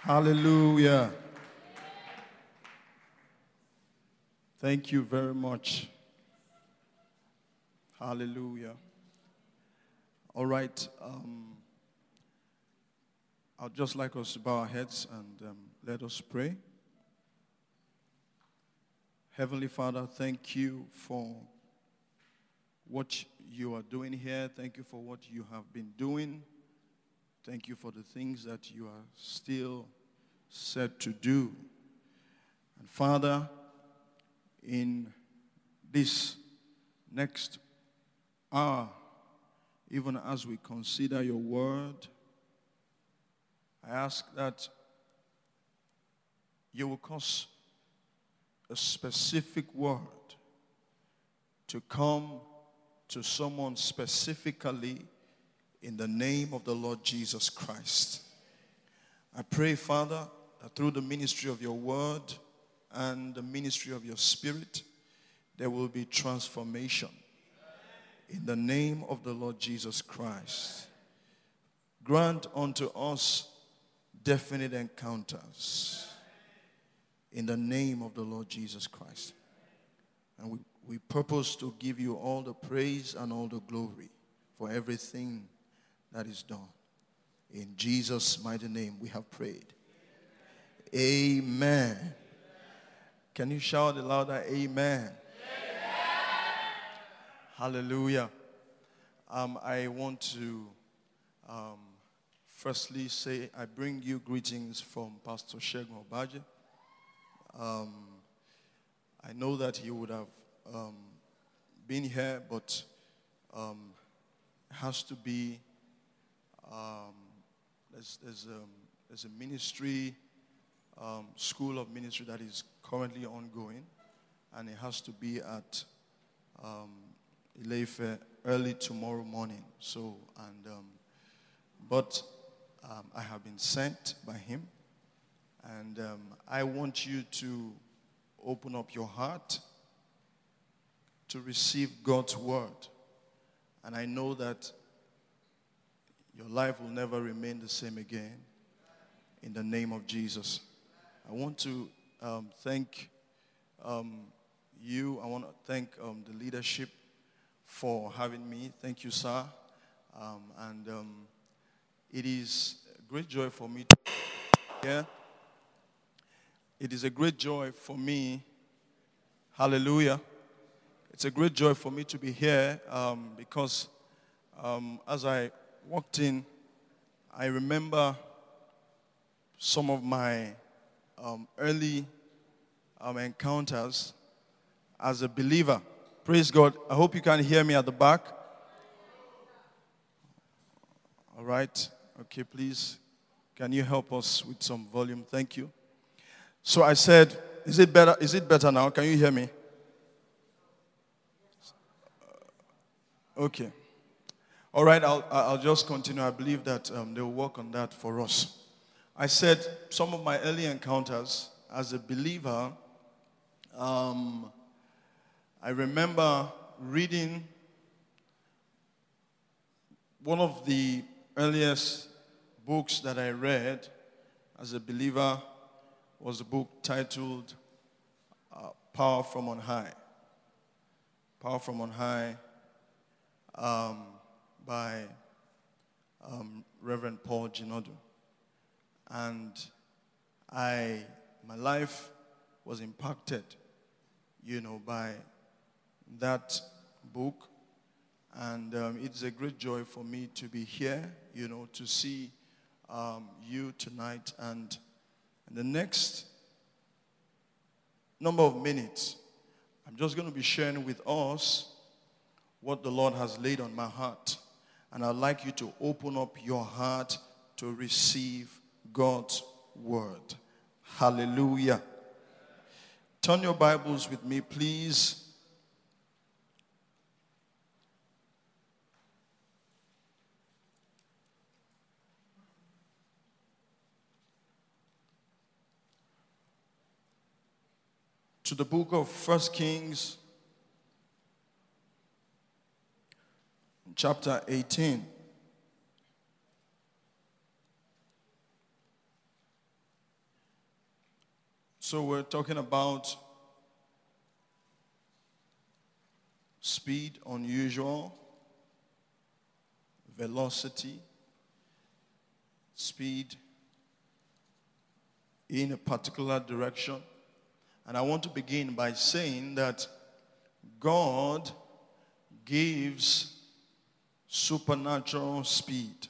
Hallelujah. Thank you very much. Hallelujah. All right. I'd just like us to bow our heads and let us pray. Heavenly Father, thank you for what you are doing here. Thank you for what you have been doing. Thank you for the things that you are still set to do. And Father, in this next hour, even as we consider your word, I ask that you will cause a specific word to come to someone specifically in the name of the Lord Jesus Christ. I pray, Father, that through the ministry of your word and the ministry of your spirit, there will be transformation in the name of the Lord Jesus Christ. Grant unto us definite encounters in the name of the Lord Jesus Christ. And we purpose to give you all the praise and all the glory for everything that is done. In Jesus' mighty name we have prayed. Amen. Can you shout it louder? Amen. Hallelujah. I want to firstly say I bring you greetings from Pastor Shegun Obaje. I know that he would have been here, but it has to be, there's a ministry, school of ministry that is currently ongoing, and it has to be at Ile-Ife early tomorrow morning. So, but I have been sent by him, and I want you to open up your heart to receive God's word. And I know that your life will never remain the same again in the name of Jesus. I want to thank you. I want to thank the leadership for having me. Thank you, sir. It is a great joy for me to be here. It is a great joy for me. Hallelujah. It's a great joy for me to be here because as I walked in, I remember some of my early encounters as a believer. Praise God. I hope you can hear me at the back. All right. Okay, please. Can you help us with some volume? Thank you. So I said, is it better? Is it better now? Can you hear me? Okay. All right, I'll just continue. I believe that they'll work on that for us. I said some of my early encounters as a believer, I remember reading one of the earliest books that I read as a believer was a book titled Power from on High. Power from on High by Reverend Paul Ginodu. And my life was impacted, by that book. And it's a great joy for me to be here, to see you tonight. And in the next number of minutes, I'm just going to be sharing with us what the Lord has laid on my heart. And I'd like you to open up your heart to receive God's word. Hallelujah. Turn your Bibles with me, please. To the book of 1 Kings, chapter 18. So we're talking about speed, unusual, velocity, speed in a particular direction. And I want to begin by saying that God gives supernatural speed.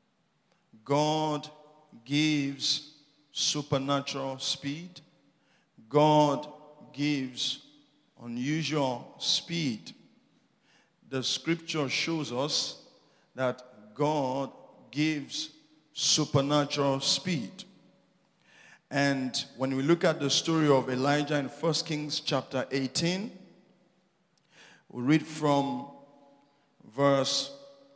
God gives supernatural speed. God gives unusual speed. The scripture shows us that God gives supernatural speed. And when we look at the story of Elijah in 1 Kings chapter 18, we read from verse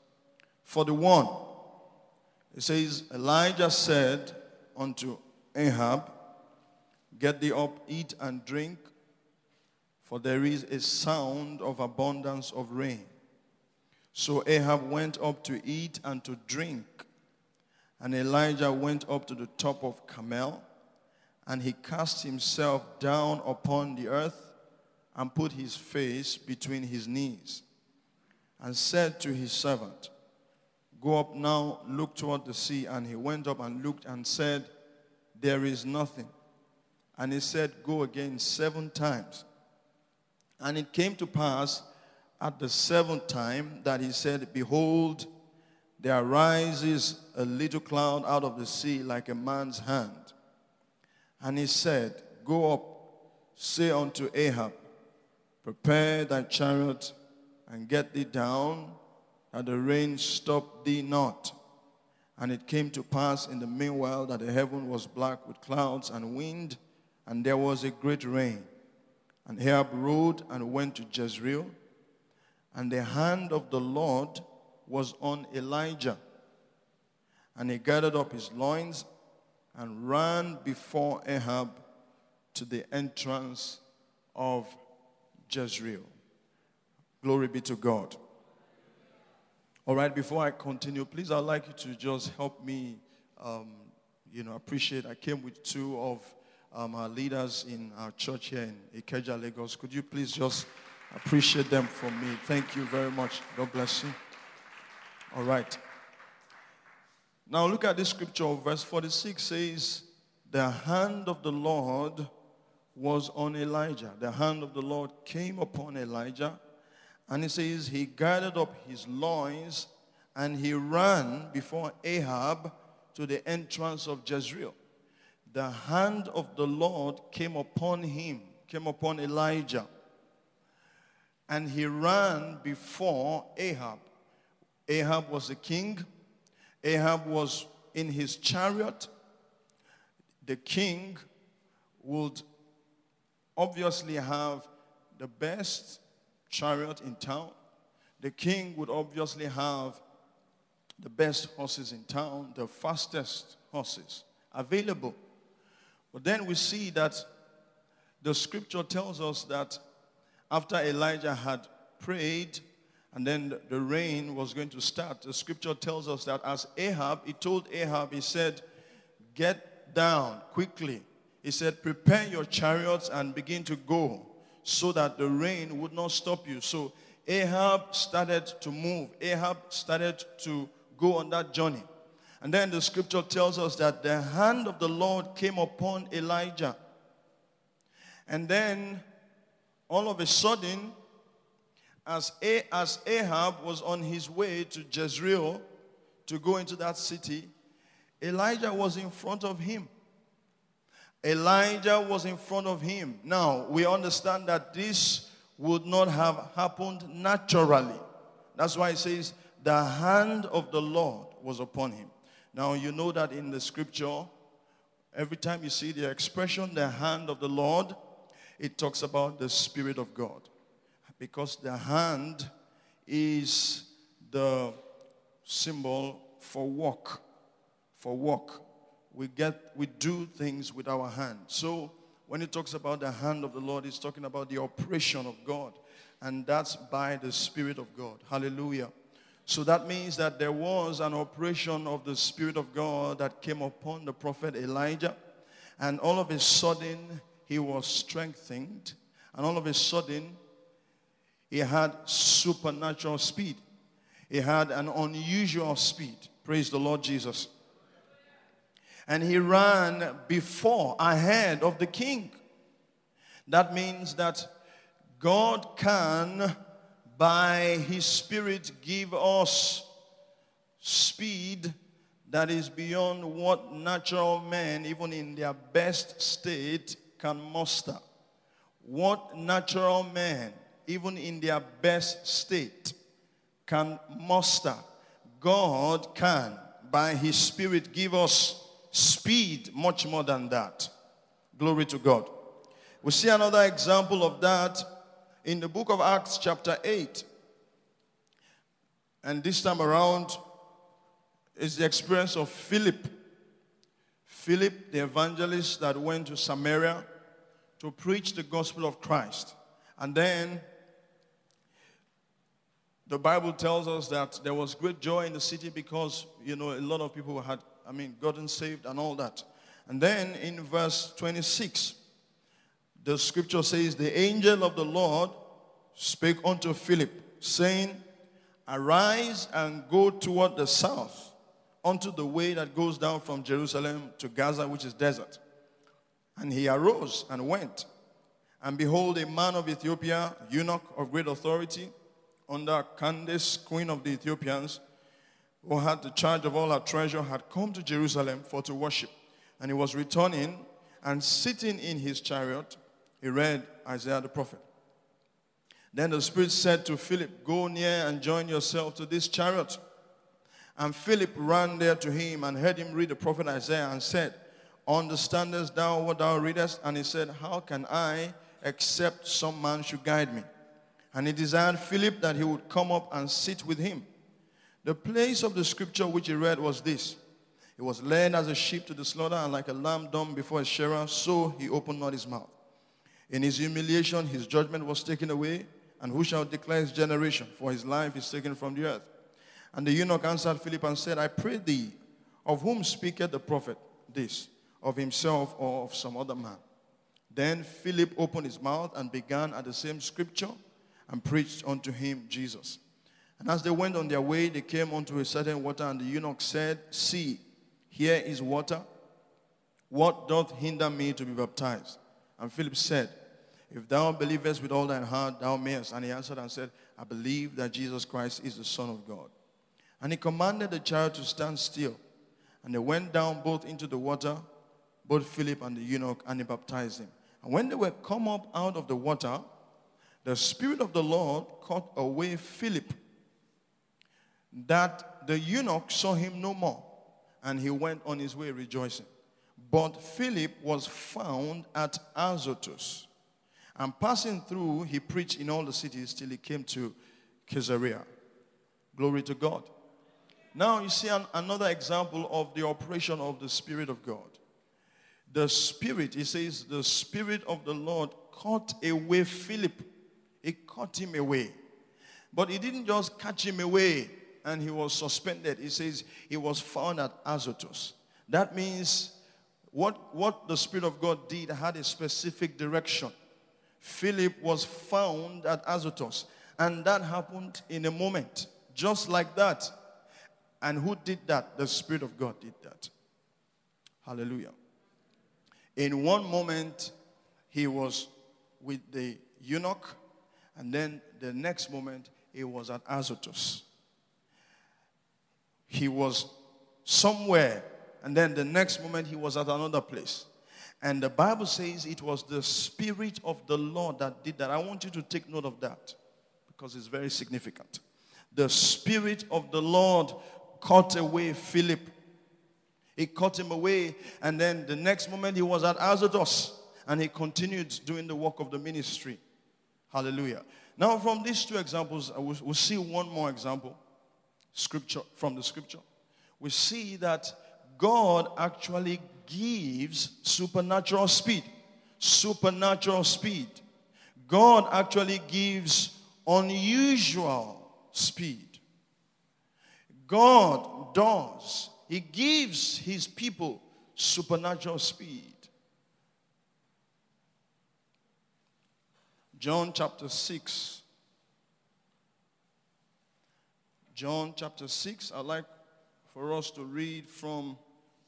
41. It says, Elijah said unto Ahab, get thee up, eat and drink, for there is a sound of abundance of rain. So Ahab went up to eat and to drink. And Elijah went up to the top of Carmel, and he cast himself down upon the earth and put his face between his knees, and said to his servant, go up now, look toward the sea. And he went up and looked and said, there is nothing. And he said, go again 7 times. And it came to pass at the 7th time that he said, behold, there arises a little cloud out of the sea like a man's hand. And he said, go up, say unto Ahab, prepare thy chariot and get thee down, that the rain stop thee not. And it came to pass in the meanwhile that the heaven was black with clouds and wind, and there was a great rain. And Ahab rode and went to Jezreel, and the hand of the Lord was on Elijah. And he gathered up his loins and ran before Ahab to the entrance of Jezreel. Glory be to God. All right, before I continue, please, I'd like you to just help me, appreciate. I came with 2 of our leaders in our church here in Ikeja, Lagos. Could you please just appreciate them for me? Thank you very much. God bless you. All right. Now look at this scripture. Verse 46 says, the hand of the Lord was on Elijah. The hand of the Lord came upon Elijah. And it says, he gathered up his loins and he ran before Ahab to the entrance of Jezreel. The hand of the Lord came upon him, came upon Elijah. And he ran before Ahab. Ahab was the king. Ahab was in his chariot. The king would obviously have the best chariot in town. The king would obviously have the best horses in town, the fastest horses available. But then we see that the scripture tells us that after Elijah had prayed and then the rain was going to start, the scripture tells us that as Ahab, he told Ahab, he said, get down quickly. He said, prepare your chariots and begin to go so that the rain would not stop you. So Ahab started to move. Ahab started to go on that journey. And then the scripture tells us that the hand of the Lord came upon Elijah. And then all of a sudden, as Ahab was on his way to Jezreel to go into that city, Elijah was in front of him. Elijah was in front of him. Now, we understand that this would not have happened naturally. That's why it says, the hand of the Lord was upon him. Now, you know that in the scripture, every time you see the expression, the hand of the Lord, it talks about the Spirit of God. Because the hand is the symbol for work. For work. We do things with our hand. So when it talks about the hand of the Lord, it's talking about the operation of God. And that's by the Spirit of God. Hallelujah. So that means that there was an operation of the Spirit of God that came upon the prophet Elijah. And all of a sudden, he was strengthened, and all of a sudden, he had supernatural speed. He had an unusual speed. Praise the Lord Jesus. And he ran ahead of the king. That means that God can, by his Spirit, give us speed that is beyond what natural men, even in their best state, can muster. What natural men, even in their best state, can muster, God can, by his Spirit, give us speed much more than that. Glory to God. We see another example of that in the book of Acts chapter 8. And this time around is the experience of Philip. Philip, the evangelist that went to Samaria to preach the gospel of Christ. And then the Bible tells us that there was great joy in the city because, a lot of people had, gotten saved and all that. And then in verse 26, the scripture says, the angel of the Lord spake unto Philip, saying, arise and go toward the south, unto the way that goes down from Jerusalem to Gaza, which is desert. And he arose and went. And behold, a man of Ethiopia, eunuch of great authority, under Candace, queen of the Ethiopians, who had the charge of all her treasure, had come to Jerusalem for to worship. And he was returning, and sitting in his chariot, he read Isaiah the prophet. Then the Spirit said to Philip, go near and join yourself to this chariot. And Philip ran there to him and heard him read the prophet Isaiah and said, understandest thou what thou readest? And he said, how can I, except some man should guide me? And he desired Philip that he would come up and sit with him. The place of the scripture which he read was this. He was led as a sheep to the slaughter, and like a lamb dumb before his shearer, so he opened not his mouth. In his humiliation, his judgment was taken away, and who shall declare his generation? For his life is taken from the earth. And the eunuch answered Philip and said, I pray thee, of whom speaketh the prophet this, of himself or of some other man? Then Philip opened his mouth and began at the same scripture and preached unto him Jesus. And as they went on their way, they came unto a certain water, and the eunuch said, see, here is water. What doth hinder me to be baptized? And Philip said, if thou believest with all thine heart, thou mayest. And he answered and said, I believe that Jesus Christ is the Son of God. And he commanded the chariot to stand still. And they went down both into the water, both Philip and the eunuch, and he baptized him. And when they were come up out of the water, the Spirit of the Lord caught away Philip, that the eunuch saw him no more, and he went on his way rejoicing. But Philip was found at Azotus, and passing through, he preached in all the cities till he came to Caesarea. Glory to God. Now you see another example of the operation of the Spirit of God. The Spirit, he says, the Spirit of the Lord caught away Philip. He caught him away. But he didn't just catch him away and he was suspended. He says he was found at Azotus. That means what the Spirit of God did had a specific direction. Philip was found at Azotus. And that happened in a moment. Just like that. And who did that? The Spirit of God did that. Hallelujah. In one moment, he was with the eunuch. And then the next moment, he was at Azotus. He was somewhere. And then the next moment, he was at another place. And the Bible says it was the Spirit of the Lord that did that. I want you to take note of that because it's very significant. The Spirit of the Lord caught away Philip. He caught him away, and then the next moment he was at Azotus, and he continued doing the work of the ministry. Hallelujah. Now from these two examples, we'll see one more example from the scripture. We see that God actually gives supernatural speed. Supernatural speed. God actually gives unusual speed. God does. He gives his people supernatural speed. John chapter 6. John chapter 6. I'd like for us to read from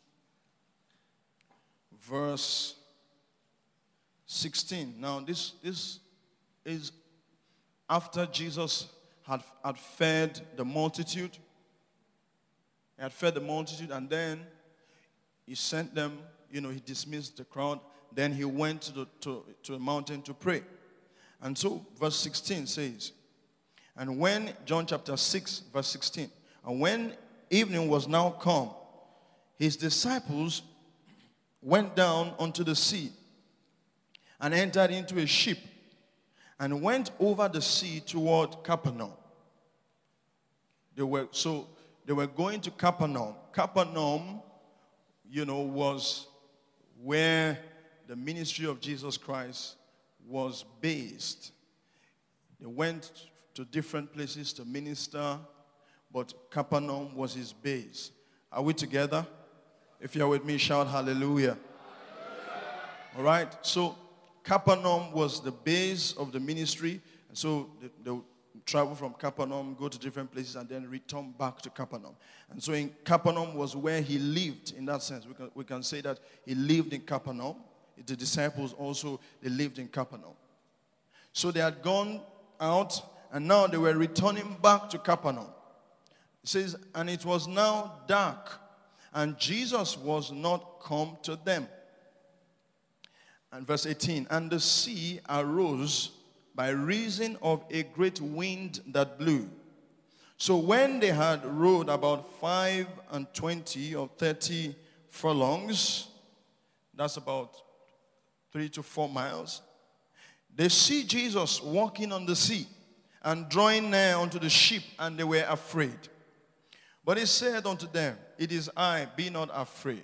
verse 16. Now, this is after Jesus had fed the multitude. He had fed the multitude, and then he sent them, he dismissed the crowd. Then he went to a mountain to pray. And so, verse 16 says, and when, John chapter 6, verse 16, and when evening was now come, his disciples went down unto the sea and entered into a ship and went over the sea toward Capernaum. They were going to Capernaum. Capernaum, was where the ministry of Jesus Christ was based. They went to different places to minister, but Capernaum was his base. Are we together? If you're with me, shout hallelujah. All right, so Capernaum was the base of the ministry. And so they would travel from Capernaum, go to different places, and then return back to Capernaum. And so in Capernaum was where he lived, in that sense. We can say that he lived in Capernaum. The disciples also, they lived in Capernaum. So they had gone out, and now they were returning back to Capernaum. It says, and it was now dark, and Jesus was not come to them. And verse 18, and the sea arose by reason of a great wind that blew. So when they had rowed about 25 or 30 furlongs, that's about 3 to 4 miles, they see Jesus walking on the sea and drawing near unto the ship, and they were afraid. But he said unto them, it is I, be not afraid.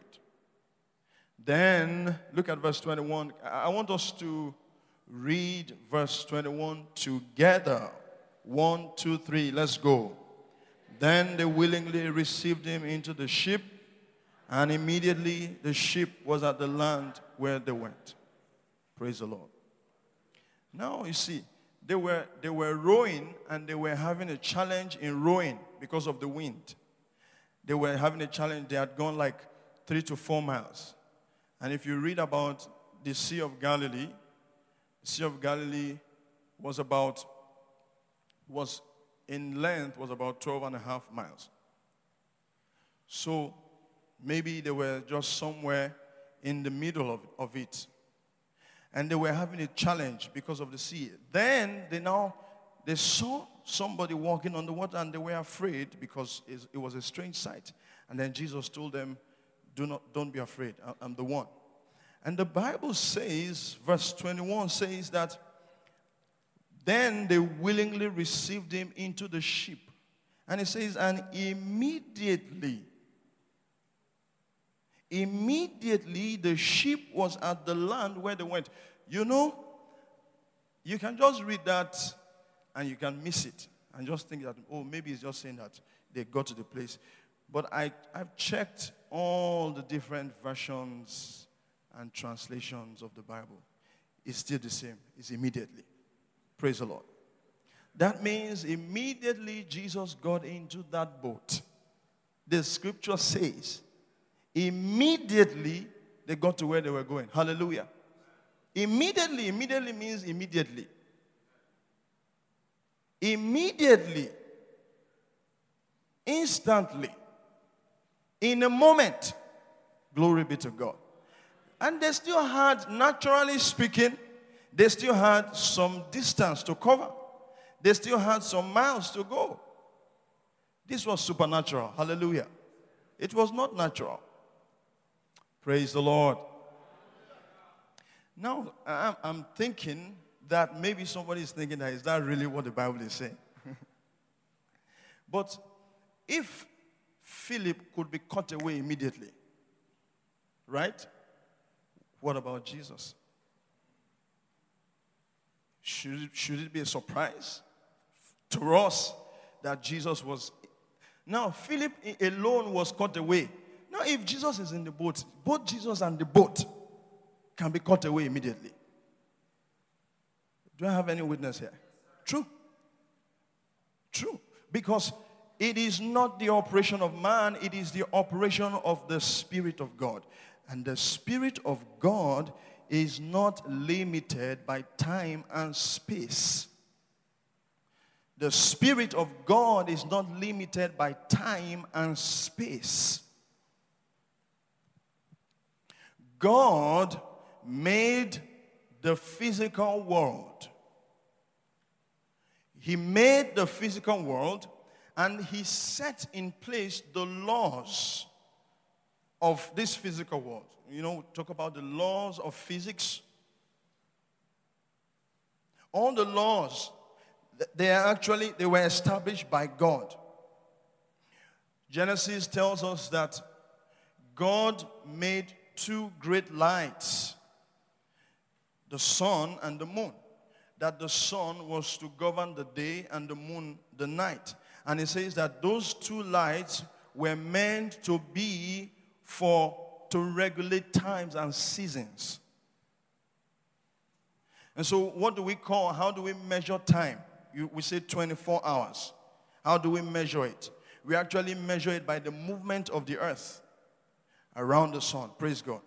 Then, look at verse 21. I want us to read verse 21 together. 1, 2, 3, let's go. Then they willingly received him into the ship, and immediately the ship was at the land where they went. Praise the Lord. Now, you see, they were rowing, and they were having a challenge in rowing because of the wind. They were having a challenge. They had gone like 3 to 4 miles. And if you read about the Sea of Galilee, the Sea of Galilee was in length was about 12.5 miles. So maybe they were just somewhere in the middle of it. And they were having a challenge because of the sea. Then they saw somebody walking on the water, and they were afraid because it was a strange sight. And then Jesus told them, don't be afraid. I'm the one. And the Bible says, verse 21 says that then they willingly received him into the ship. And it says, and immediately the ship was at the land where they went. You can just read that and you can miss it and just think that, maybe it's just saying that they got to the place. But I've checked all the different versions and translations of the Bible. It's still the same. It's immediately. Praise the Lord. That means immediately Jesus got into that boat. The scripture says, immediately they got to where they were going. Hallelujah. Immediately means immediately. Immediately. Instantly. In a moment. Glory be to God. And they still had, naturally speaking, they still had some distance to cover. They still had some miles to go. This was supernatural. Hallelujah. It was not natural. Praise the Lord. Now, I'm thinking that maybe somebody is thinking that is that really what the Bible is saying? But if Philip could be cut away immediately, right? What about Jesus? Should it be a surprise to us that Jesus was... Now, Philip alone was cut away. Now, if Jesus is in the boat, both Jesus and the boat can be cut away immediately. Do I have any witness here? True. True. Because it is not the operation of man, it is the operation of the Spirit of God. And the Spirit of God is not limited by time and space. The Spirit of God is not limited by time and space. God made the physical world. He made the physical world, and he set in place the laws of this physical world. You know, talk about the laws of physics. All the laws, they were established by God. Genesis tells us that God made two great lights, the sun and the moon. That the sun was to govern the day and the moon the night. And it says that those two lights were meant to be to regulate times and seasons. And so how do we measure time? We say 24 hours. How do we measure it? We actually measure it by the movement of the earth around the sun. Praise God.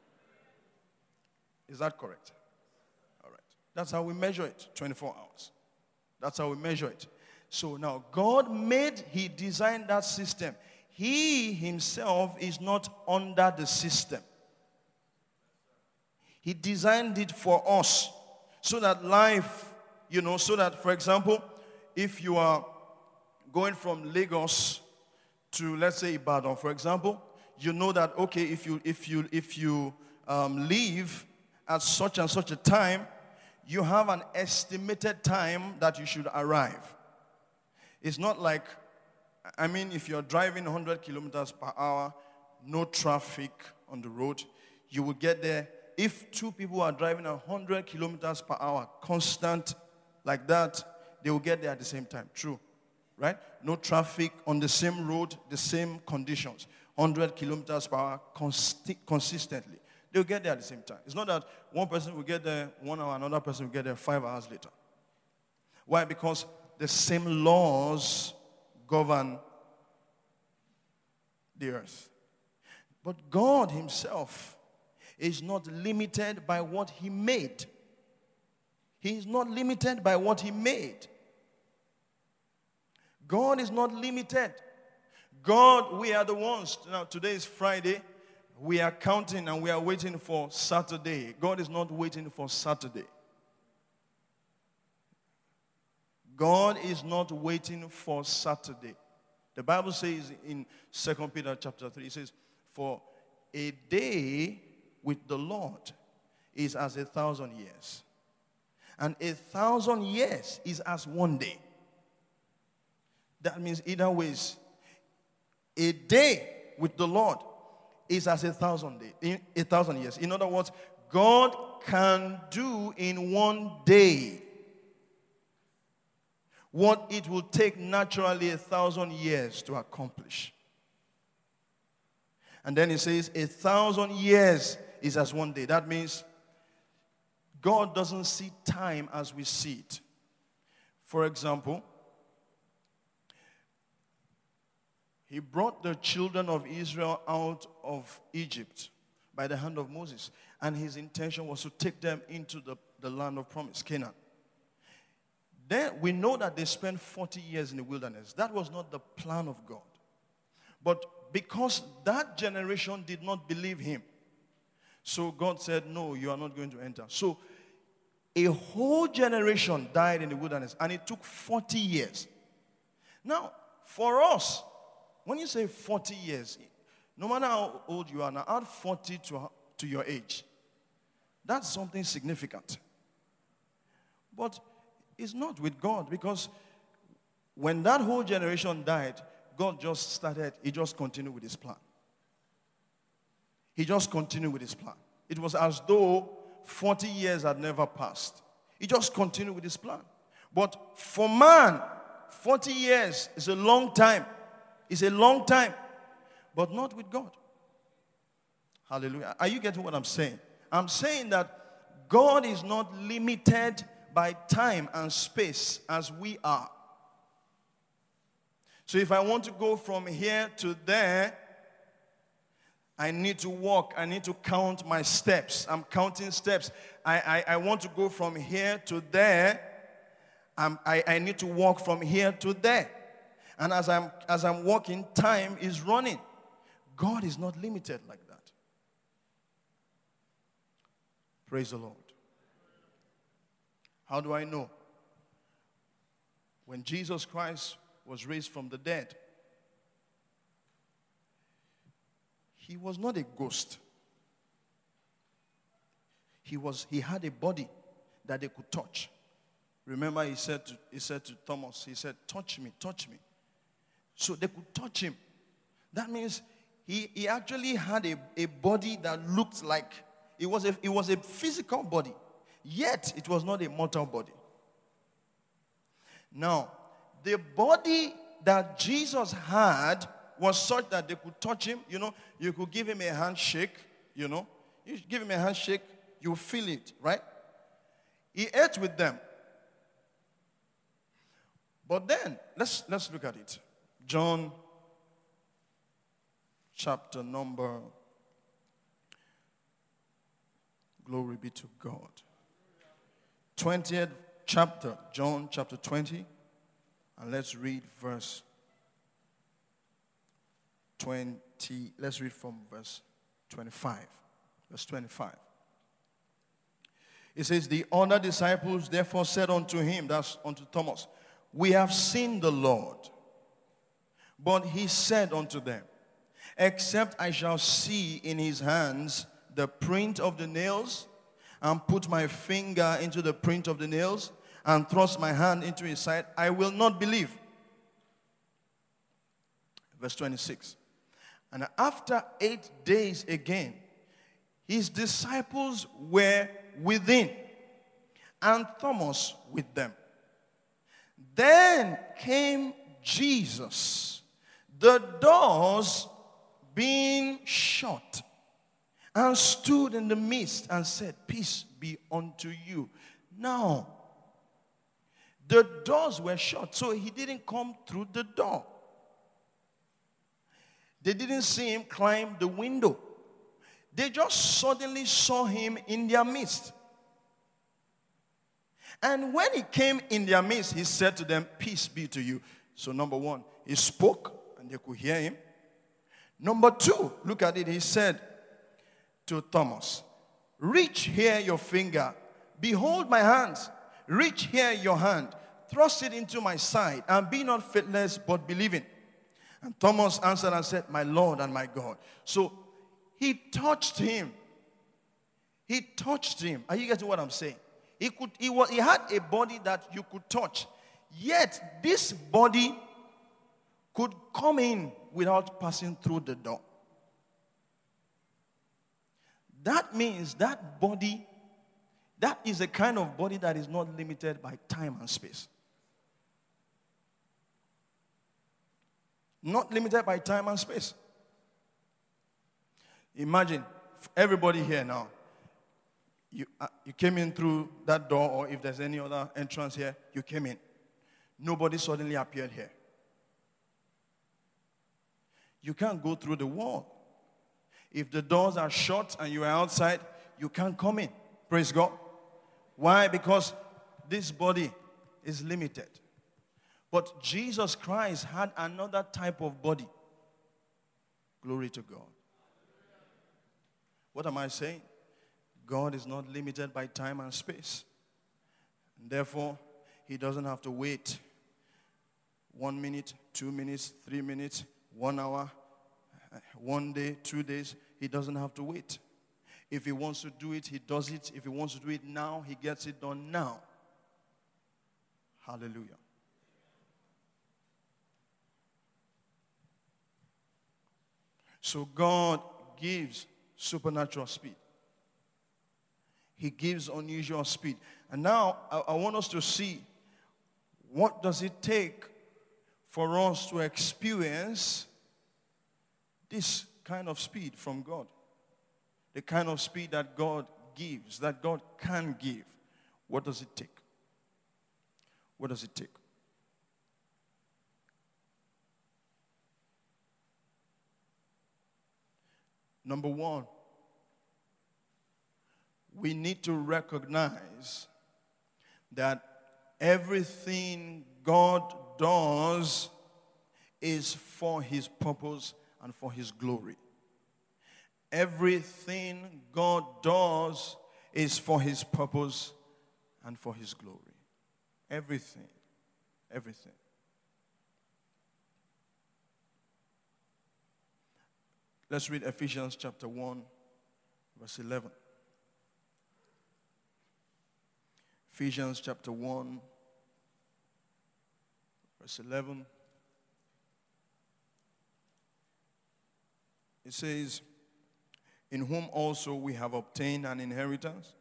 Is that correct? All right. That's how we measure it, 24 hours. That's how we measure it. So now, He designed that system. He himself is not under the system. He designed it for us so that life, so that, for example, if you are going from Lagos to, let's say, Ibadan, for example, you know that, okay, if you leave at such and such a time, you have an estimated time that you should arrive. It's not like, if you're driving 100 kilometers per hour, no traffic on the road, you will get there. If two people are driving 100 kilometers per hour, constant like that, they will get there at the same time. True, right? No traffic on the same road, the same conditions. 100 kilometers per hour consistently. They'll get there at the same time. It's not that one person will get there 1 hour, another person will get there 5 hours later. Why? Because the same laws govern the earth. But God himself is not limited by what he made. He is not limited by what he made. God is not limited. God, we are the ones. Now, today is Friday. We are counting and we are waiting for Saturday. God is not waiting for Saturday. God is not waiting for Saturday. The Bible says in 2 Peter chapter 3, it says, for a day with the Lord is as 1,000 years. And 1,000 years is as one day. That means either ways, a day with the Lord is as 1,000 years. In other words, God can do in one day what it will take naturally 1,000 years to accomplish. And then it says 1,000 years is as one day. That means God doesn't see time as we see it. For example, he brought the children of Israel out of Egypt by the hand of Moses. And his intention was to take them into the land of promise, Canaan. Then we know that they spent 40 years in the wilderness. That was not the plan of God. But because that generation did not believe him, so God said, no, you are not going to enter. So a whole generation died in the wilderness, and it took 40 years. Now, for us, when you say 40 years, no matter how old you are now, add 40 to your age. That's something significant. But it's not with God, because when that whole generation died, God he just continued with his plan. He just continued with his plan. It was as though 40 years had never passed. He just continued with his plan. But for man, 40 years is a long time. It's a long time, but not with God. Hallelujah. Are you getting what I'm saying? I'm saying that God is not limited by time and space as we are. So if I want to go from here to there, I need to walk. I need to count my steps. I'm counting steps. I want to go from here to there. I need to walk from here to there. And as I'm walking, time is running. God is not limited like that. Praise the Lord. How do I know? When Jesus Christ was raised from the dead, he was not a ghost. He had a body that they could touch. Remember, he said to Thomas, he said, touch me, touch me. So they could touch him. That means he actually had a body that looked like, it was a physical body, yet it was not a mortal body. Now, the body that Jesus had was such that they could touch him. You know, you could give him a handshake, you know. You give him a handshake, you feel it, right? He ate with them. But then, let's look at it. John chapter number, glory be to God. 20th chapter, John chapter 20. And let's read verse 20. Let's read from verse 25. Verse 25. It says, the other disciples therefore said unto him, that's unto Thomas, we have seen the Lord. But he said unto them, except I shall see in his hands the print of the nails, and put my finger into the print of the nails, and thrust my hand into his side, I will not believe. Verse 26. And after 8 days again, his disciples were within, and Thomas with them. Then came Jesus, the doors being shut, and stood in the midst and said, peace be unto you. Now, the doors were shut, so he didn't come through the door. They didn't see him climb the window. They just suddenly saw him in their midst. And when he came in their midst, he said to them, peace be to you. So number one, he spoke and they could hear him. Number two, look at it. He said to Thomas, reach here your finger. Behold my hands. Reach here your hand. Thrust it into my side, and be not faithless, but believing. And Thomas answered and said, my Lord and my God. So he touched him. He touched him. Are you getting what I'm saying? He had a body that you could touch. Yet this body could come in without passing through the door. That means that body, that is a kind of body that is not limited by time and space. Not limited by time and space. Imagine everybody here now. You came in through that door, or if there's any other entrance here, you came in. Nobody suddenly appeared here. You can't go through the wall. If the doors are shut and you are outside, you can't come in. Praise God. Why? Because this body is limited. But Jesus Christ had another type of body. Glory to God. What am I saying? God is not limited by time and space. And therefore, he doesn't have to wait 1 minute, 2 minutes, 3 minutes, 1 hour, 1 day, 2 days. He doesn't have to wait. If he wants to do it, he does it. If he wants to do it now, he gets it done now. Hallelujah. So God gives supernatural speed. He gives unusual speed. And now I want us to see, what does it take for us to experience this kind of speed from God? The kind of speed that God gives, that God can give. What does it take? What does it take? Number one, we need to recognize that everything God does is for His purpose and for His glory. Everything God does is for His purpose and for His glory. Everything. Everything. Let's read Ephesians chapter 1, verse 11. Ephesians chapter 1, verse 11. It says, in whom also we have obtained an inheritance,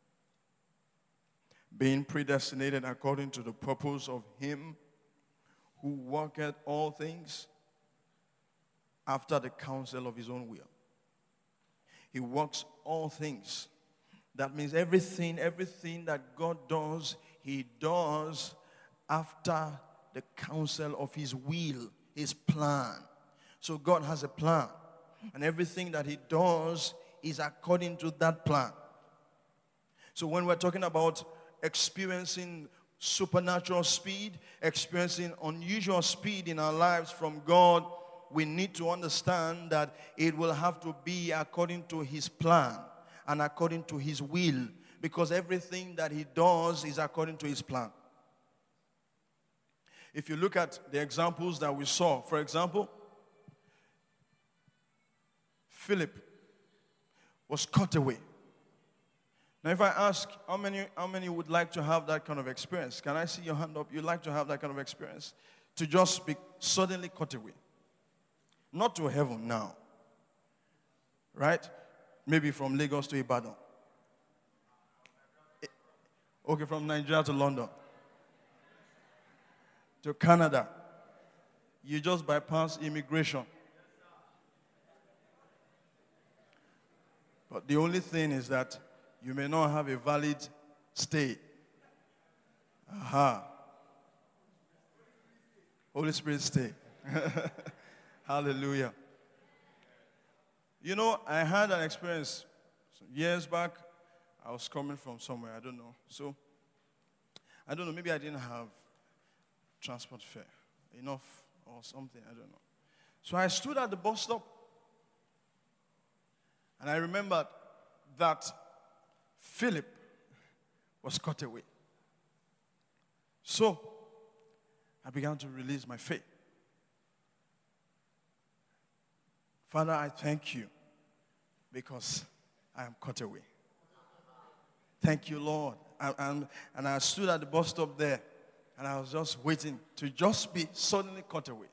being predestinated according to the purpose of Him who worketh all things after the counsel of His own will. He works all things. That means everything that God does, He does after the counsel of His will, His plan. So God has a plan, and everything that He does is according to that plan. So when we're talking about experiencing supernatural speed, experiencing unusual speed in our lives from God, we need to understand that it will have to be according to His plan and according to His will, because everything that He does is according to His plan. If you look at the examples that we saw, for example, Philip was cut away. Now, if I ask, how many would like to have that kind of experience? Can I see your hand up? You'd like to have that kind of experience? To just be suddenly cut away. Not to heaven now. Right? Maybe from Lagos to Ibadan. Okay, from Nigeria to London. To Canada. You just bypass immigration. But the only thing is that you may not have a valid stay. Aha. Holy Spirit stay. Hallelujah. You know, I had an experience years back. I was coming from somewhere, I don't know. So, I don't know, maybe I didn't have transport fare enough or something, I don't know. So I stood at the bus stop. And I remembered that Philip was cut away. So, I began to release my faith. Father, I thank you because I am cut away. Thank you, Lord. And I stood at the bus stop there, and I was just waiting to just be suddenly cut away.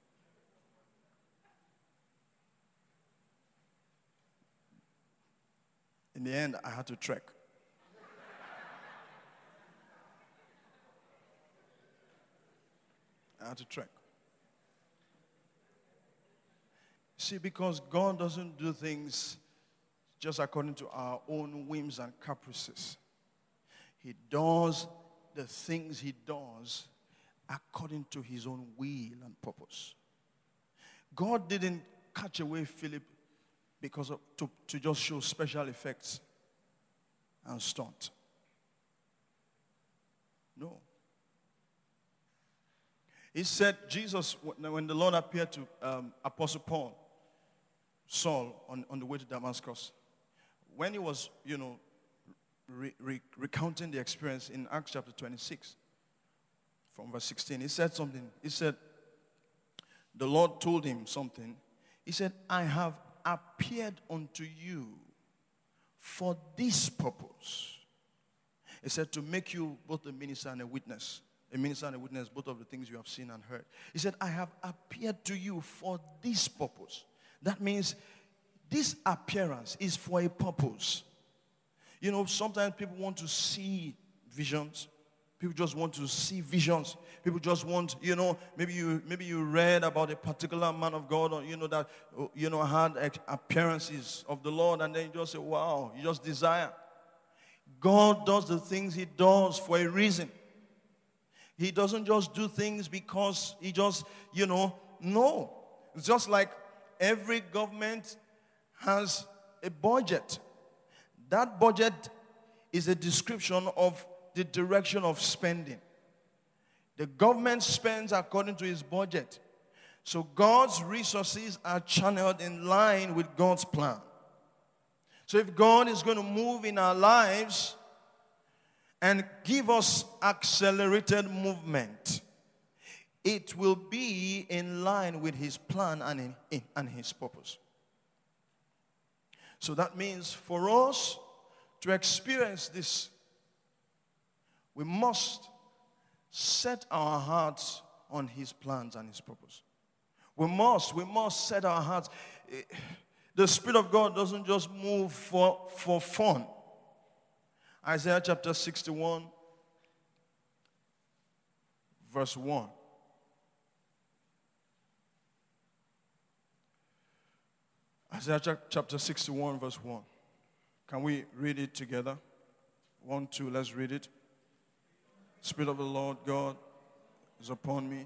In the end, I had to trek. I had to trek. See, because God doesn't do things just according to our own whims and caprices. He does the things He does according to His own will and purpose. God didn't catch away Philip because of, to just show special effects and stunt. No. He said, Jesus, when the Lord appeared to Apostle Paul, Saul, on the way to Damascus, when he was, recounting the experience in Acts chapter 26, from verse 16, he said something. He said, the Lord told him something. He said, I have appeared unto you for this purpose. He said, to make you both a minister and a witness. A minister and a witness, both of the things you have seen and heard. He said, I have appeared to you for this purpose. That means this appearance is for a purpose. You know, sometimes people want to see visions. People just want to see visions. People just want, maybe you read about a particular man of God, or that had appearances of the Lord, and then you just say, wow, you just desire. God does the things He does for a reason. He doesn't just do things because he just, no. It's just like every government has a budget. That budget is a description of the direction of spending. The government spends according to its budget. So God's resources are channeled in line with God's plan. So if God is going to move in our lives and give us accelerated movement, it will be in line with his plan and his purpose. So that means for us to experience this, we must set our hearts on his plans and his purpose. We must set our hearts. The Spirit of God doesn't just move for fun. Isaiah chapter 61, verse 1. Isaiah chapter 61, verse 1. Can we read it together? 1, 2, let's read it. Spirit of the Lord God is upon me.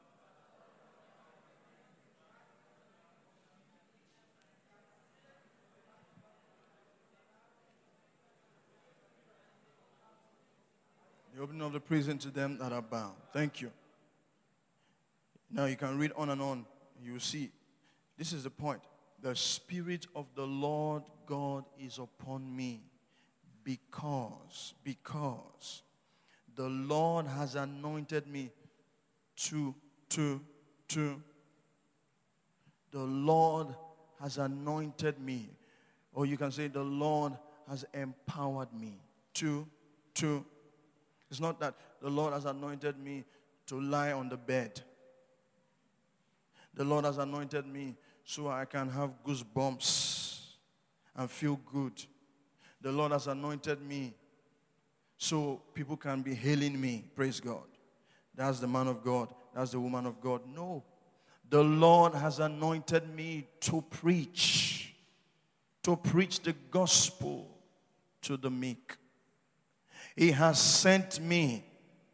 The opening of the prison to them that are bound. Thank you. Now you can read on and on. You will see. This is the point. The Spirit of the Lord God is upon me because the Lord has anointed me the Lord has anointed me. Or you can say the Lord has empowered me to. It's not that the Lord has anointed me to lie on the bed. The Lord has anointed me so I can have goosebumps and feel good. The Lord has anointed me so people can be hailing me. Praise God. That's the man of God. That's the woman of God. No. The Lord has anointed me to preach the gospel to the meek. He has sent me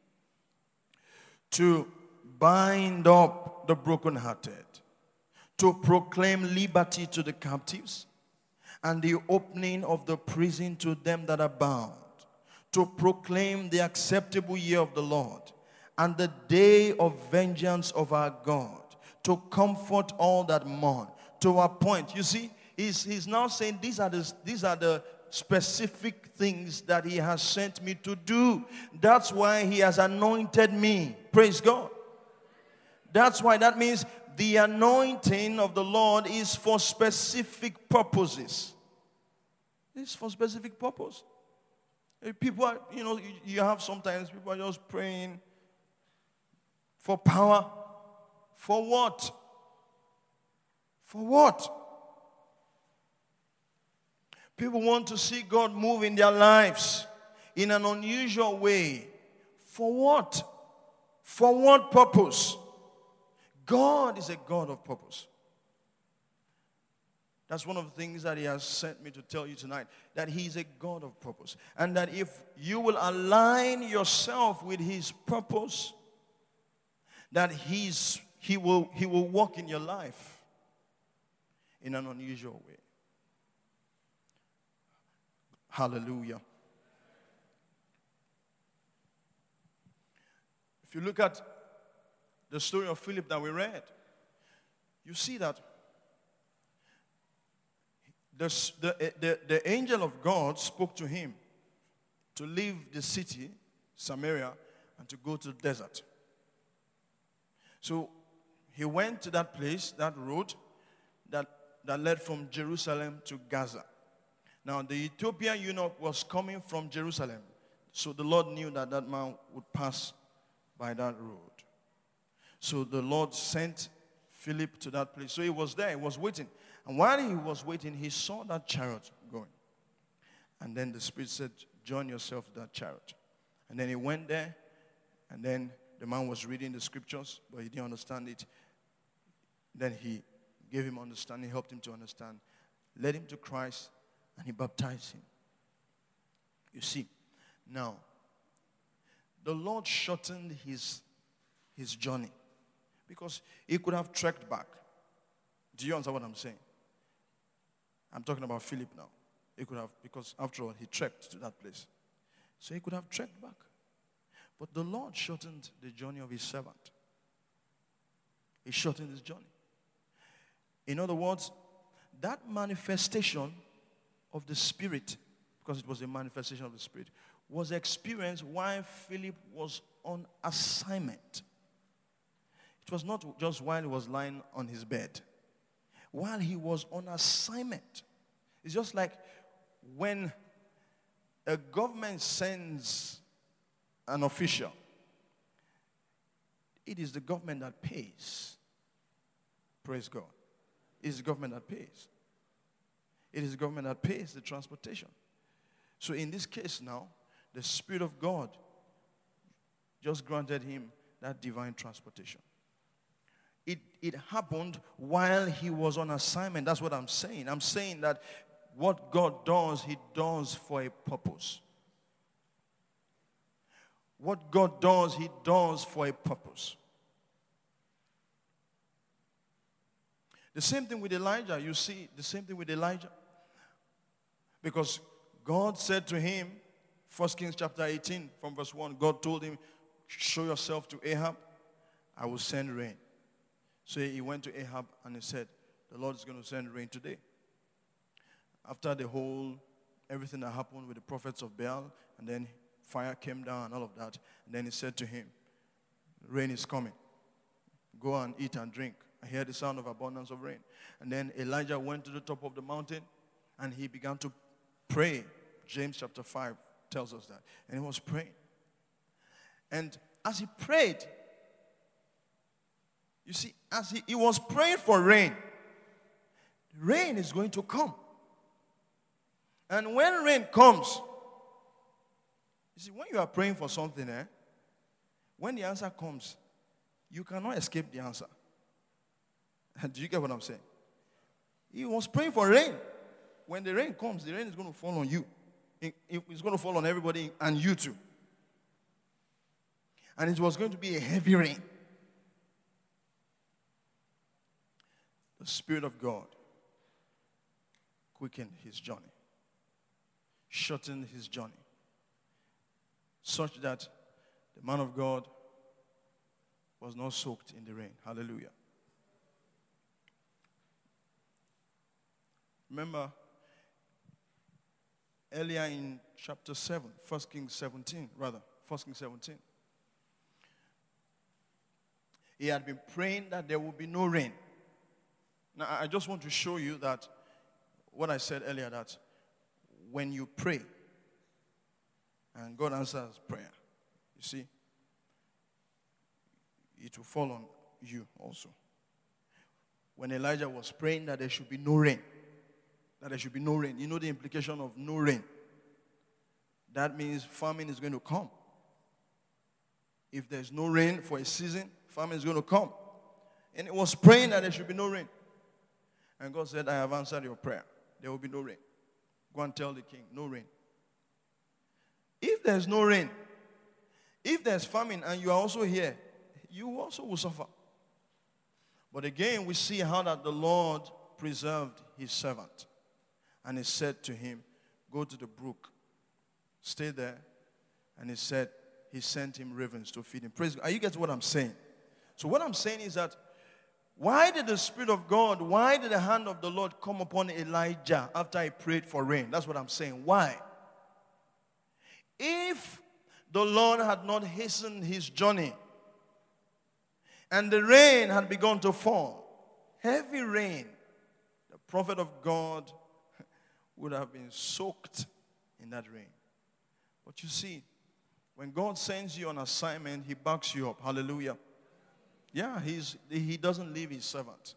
to bind up the brokenhearted, to proclaim liberty to the captives, and the opening of the prison to them that are bound, to proclaim the acceptable year of the Lord, and the day of vengeance of our God, to comfort all that mourn, to appoint. You see, he's now saying these are the specific things that he has sent me to do. That's why he has anointed me. Praise God. That's why. That means the anointing of the Lord is for specific purposes. It's for specific purpose. People are, you have sometimes people are just praying for power. For what? For what? People want to see God move in their lives in an unusual way. For what? For what purpose? God is a God of purpose. That's one of the things that he has sent me to tell you tonight, that he is a God of purpose. And that if you will align yourself with his purpose, that he will work in your life in an unusual way. Hallelujah. If you look at the story of Philip that we read, you see that the angel of God spoke to him to leave the city, Samaria, and to go to the desert. So he went to that place, that road that led from Jerusalem to Gaza. Now, the Ethiopian eunuch was coming from Jerusalem. So the Lord knew that that man would pass by that road. So the Lord sent Philip to that place. So he was there, he was waiting. And while he was waiting, he saw that chariot going. And then the Spirit said, join yourself to that chariot. And then he went there, and then the man was reading the scriptures, but he didn't understand it. Then he gave him understanding, helped him to understand, led him to Christ, and he baptized him. You see, now, the Lord shortened his journey because he could have trekked back. Do you understand what I'm saying? I'm talking about Philip now. He could have, because after all, he trekked to that place. So he could have trekked back. But the Lord shortened the journey of his servant. He shortened his journey. In other words, that manifestation of the Spirit, because it was a manifestation of the Spirit, was experienced while Philip was on assignment. It was not just while he was lying on his bed. While he was on assignment. It's just like when a government sends an official, it is the government that pays. Praise God. It is the government that pays. It is the government that pays the transportation. So in this case now, the Spirit of God just granted him that divine transportation. It happened while he was on assignment. That's what I'm saying. I'm saying that what God does, he does for a purpose. What God does, he does for a purpose. The same thing with Elijah. You see, the same thing with Elijah. Because God said to him, 1 Kings chapter 18 from verse 1, God told him, show yourself to Ahab, I will send rain. So he went to Ahab and he said, the Lord is going to send rain today. After everything that happened with the prophets of Baal, and then fire came down and all of that, and then he said to him, rain is coming. Go and eat and drink. I hear the sound of abundance of rain. And then Elijah went to the top of the mountain and he began to pray. James chapter 5 tells us that. And he was praying. And as he prayed, you see, as he was praying for rain, rain is going to come. And when rain comes, you see, when you are praying for something, when the answer comes, you cannot escape the answer. Do you get what I'm saying? He was praying for rain. When the rain comes, the rain is going to fall on you. It's going to fall on everybody and you too. And it was going to be a heavy rain. The Spirit of God quickened his journey, shortened his journey, such that the man of God was not soaked in the rain. Hallelujah. Remember, earlier in chapter 7, 1 Kings 17, he had been praying that there would be no rain. Now, I just want to show you that what I said earlier, that when you pray and God answers prayer, you see, it will fall on you also. When Elijah was praying that there should be no rain, you know the implication of no rain. That means famine is going to come. If there's no rain for a season, famine is going to come. And he was praying that there should be no rain. And God said, I have answered your prayer. There will be no rain. Go and tell the king, no rain. If there's no rain, if there's famine and you are also here, you also will suffer. But again, we see how that the Lord preserved his servant. And he said to him, go to the brook, stay there. And he said, he sent him ravens to feed him. Praise God. Are you getting what I'm saying? So what I'm saying is that, why did the Spirit of God, why did the hand of the Lord come upon Elijah after he prayed for rain? That's what I'm saying. Why? If the Lord had not hastened his journey and the rain had begun to fall, heavy rain, the prophet of God would have been soaked in that rain. But you see, when God sends you on assignment, he backs you up. Hallelujah. Yeah, he doesn't leave his servant.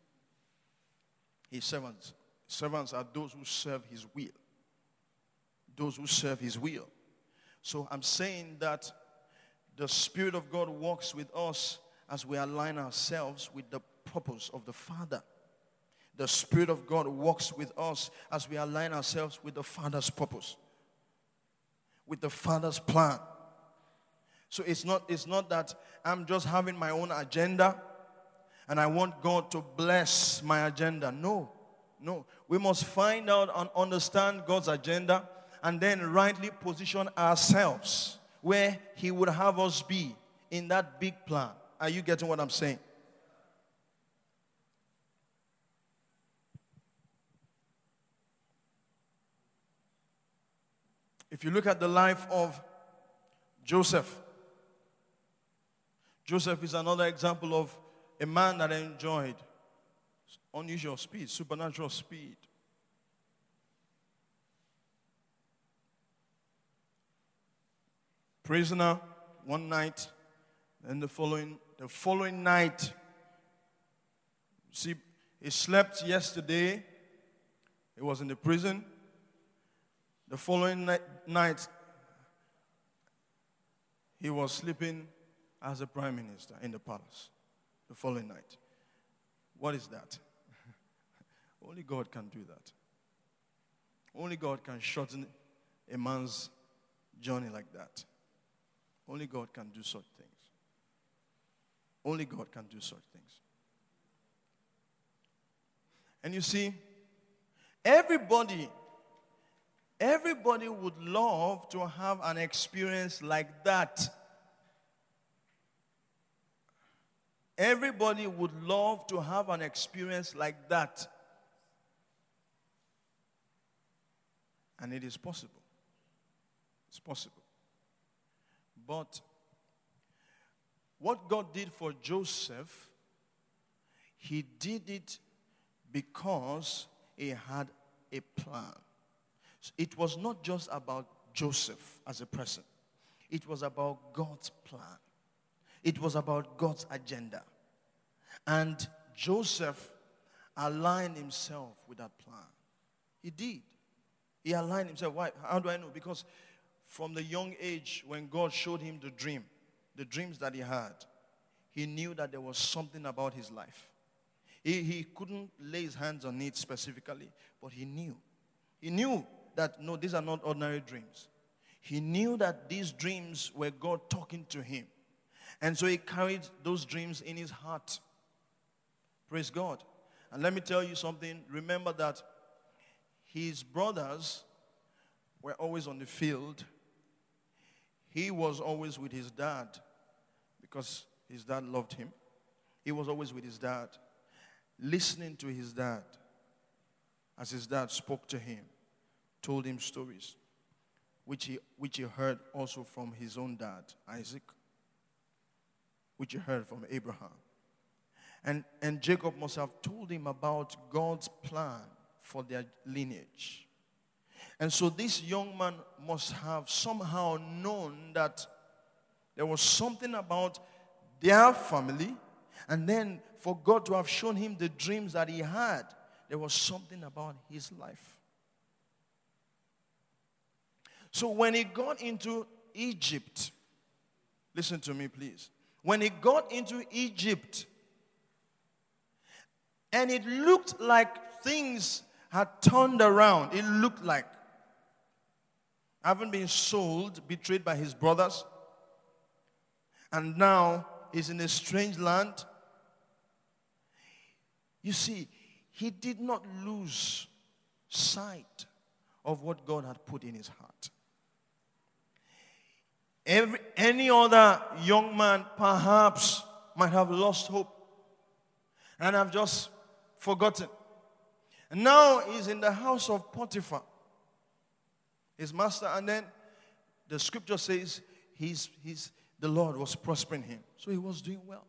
His servants are those who serve his will. Those who serve his will. So I'm saying that the Spirit of God walks with us as we align ourselves with the purpose of the Father. The Spirit of God walks with us as we align ourselves with the Father's purpose, with the Father's plan. So it's not that I'm just having my own agenda and I want God to bless my agenda. No. We must find out and understand God's agenda and then rightly position ourselves where He would have us be in that big plan. Are you getting what I'm saying? If you look at the life of Joseph, Joseph is another example of a man that enjoyed unusual speed, supernatural speed. Prisoner one night, and the following night, see, he slept yesterday. He was in the prison. The following night, he was sleeping as a prime minister in the palace. The following night. What is that? Only God can do that. Only God can shorten a man's journey like that. Only God can do such things. Only God can do such things. And you see, everybody would love to have an experience like that. Everybody would love to have an experience like that. And it is possible. It's possible. But what God did for Joseph, He did it because He had a plan. It was not just about Joseph as a person. It was about God's plan. It was about God's agenda. And Joseph aligned himself with that plan. He did. He aligned himself. Why? How do I know? Because from the young age when God showed him the dreams that he had, he knew that there was something about his life. He couldn't lay his hands on it specifically, but he knew. He knew that, no, these are not ordinary dreams. He knew that these dreams were God talking to him. And so he carried those dreams in his heart. Praise God. And let me tell you something. Remember that his brothers were always on the field. He was always with his dad because his dad loved him. He was always with his dad, listening to his dad as his dad spoke to him, told him stories, which he heard also from his own dad, Isaac, which he heard from Abraham. And Jacob must have told him about God's plan for their lineage. And so this young man must have somehow known that there was something about their family, and then for God to have shown him the dreams that he had, there was something about his life. So when he got into Egypt, listen to me please. When he got into Egypt, and it looked like things had turned around. It looked like, having been sold, betrayed by his brothers, and now he's in a strange land. You see, he did not lose sight of what God had put in his heart. Any other young man perhaps might have lost hope and have just forgotten. And now he's in the house of Potiphar, his master, and then the scripture says the Lord was prospering him. So he was doing well.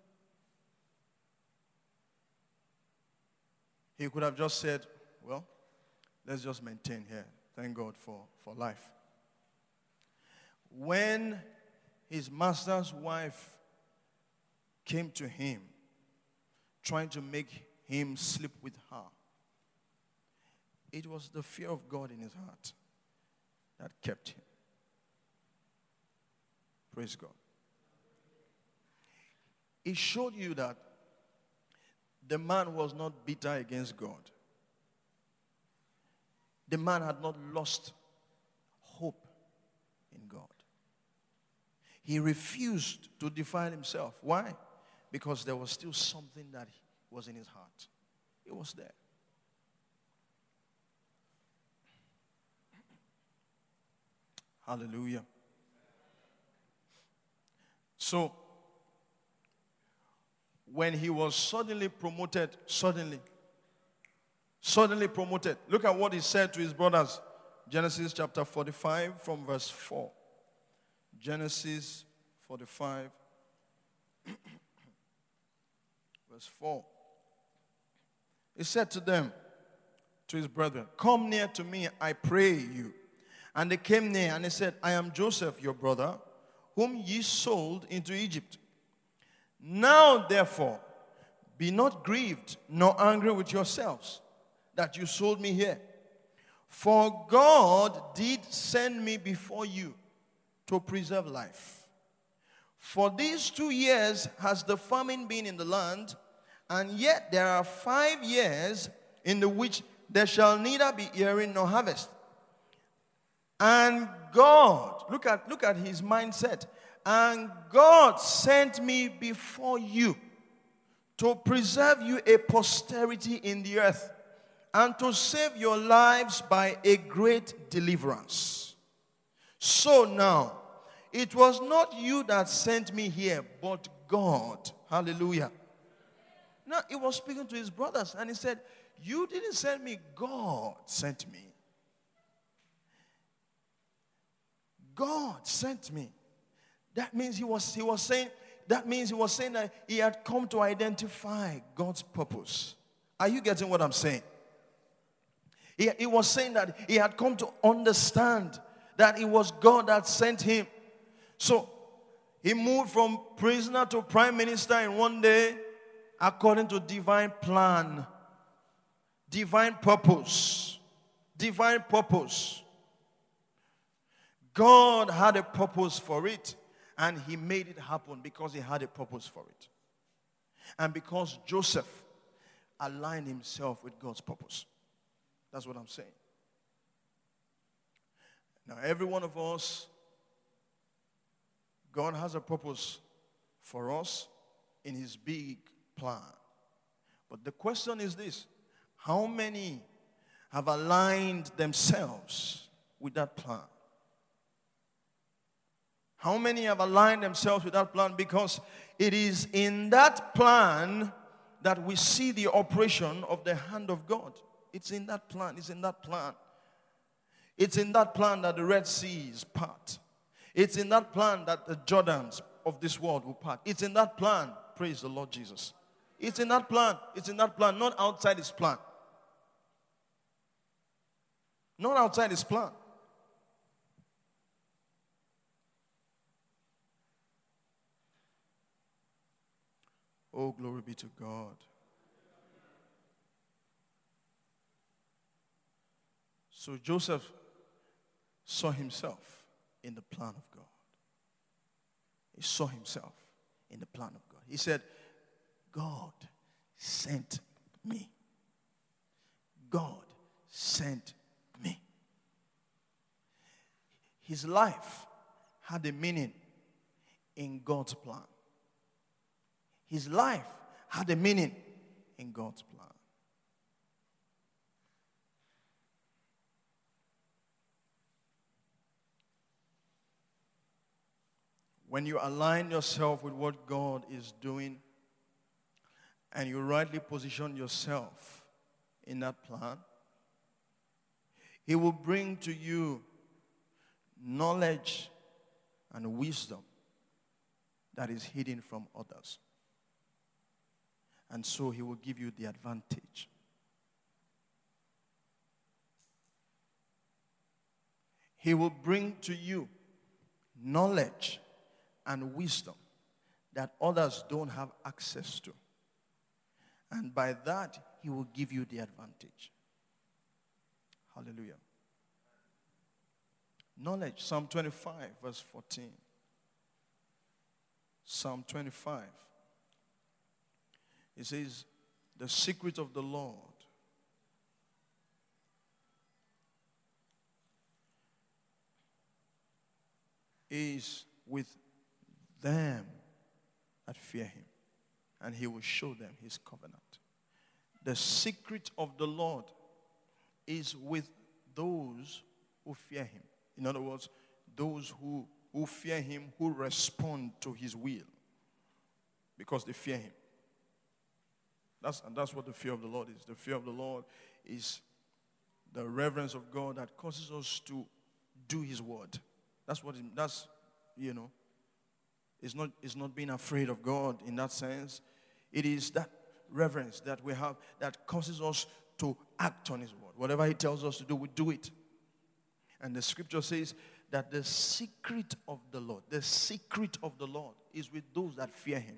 He could have just said, well, let's just maintain here. Thank God for life. When his master's wife came to him, trying to make him sleep with her, it was the fear of God in his heart that kept him. Praise God. It showed you that the man was not bitter against God. The man had not lost hope in God. He refused to defile himself. Why? Because there was still something that was in his heart. It was there. Hallelujah. So, when he was suddenly promoted, suddenly promoted, look at what he said to his brothers. Genesis chapter 45 from verse 4. Genesis 45 verse 4. He said to them, to his brethren, "Come near to me, I pray you." And they came near, and he said, "I am Joseph, your brother, whom ye sold into Egypt. Now, therefore, be not grieved, nor angry with yourselves, that you sold me here. For God did send me before you to preserve life. For these 2 years has the famine been in the land, and yet there are 5 years in the which there shall neither be earing nor harvest. And God," look at his mindset, "and God sent me before you to preserve you a posterity in the earth, and to save your lives by a great deliverance. So now, it was not you that sent me here, but God." Hallelujah. Now, he was speaking to his brothers, and he said, "You didn't send me, God sent me. God sent me." That means he was saying that he had come to identify God's purpose. Are you getting what I'm saying? He was saying that he had come to understand that it was God that sent him. So he moved from prisoner to prime minister in one day according to divine plan, divine purpose, divine purpose. God had a purpose for it, and he made it happen because he had a purpose for it. And because Joseph aligned himself with God's purpose. That's what I'm saying. Now, every one of us, God has a purpose for us in his big plan. But the question is this: how many have aligned themselves with that plan? How many have aligned themselves with that plan? Because it is in that plan that we see the operation of the hand of God. It's in that plan. It's in that plan. It's in that plan that the Red Sea is part. It's in that plan that the Jordans of this world will part. It's in that plan. Praise the Lord Jesus. It's in that plan. It's in that plan, not outside his plan. Not outside his plan. Oh, glory be to God. So Joseph saw himself in the plan of God. He saw himself in the plan of God. He said, "God sent me. God sent me." His life had a meaning in God's plan. His life had a meaning in God's plan. When you align yourself with what God is doing and you rightly position yourself in that plan, he will bring to you knowledge and wisdom that is hidden from others. And so he will give you the advantage. He will bring to you knowledge and wisdom that others don't have access to. And by that, he will give you the advantage. Hallelujah. Knowledge, Psalm 25, verse 14. Psalm 25. It says, "The secret of the Lord is with them that fear him, and he will show them his covenant. The secret of the Lord is with those who fear him. In other words, those who fear him, who respond to his will because they fear him. That's what the fear of the Lord is. The fear of the Lord is the reverence of God that causes us to do his word. It's not being afraid of God in that sense. It is that reverence that we have that causes us to act on his word. Whatever he tells us to do, we do it. And the scripture says that the secret of the Lord is with those that fear him.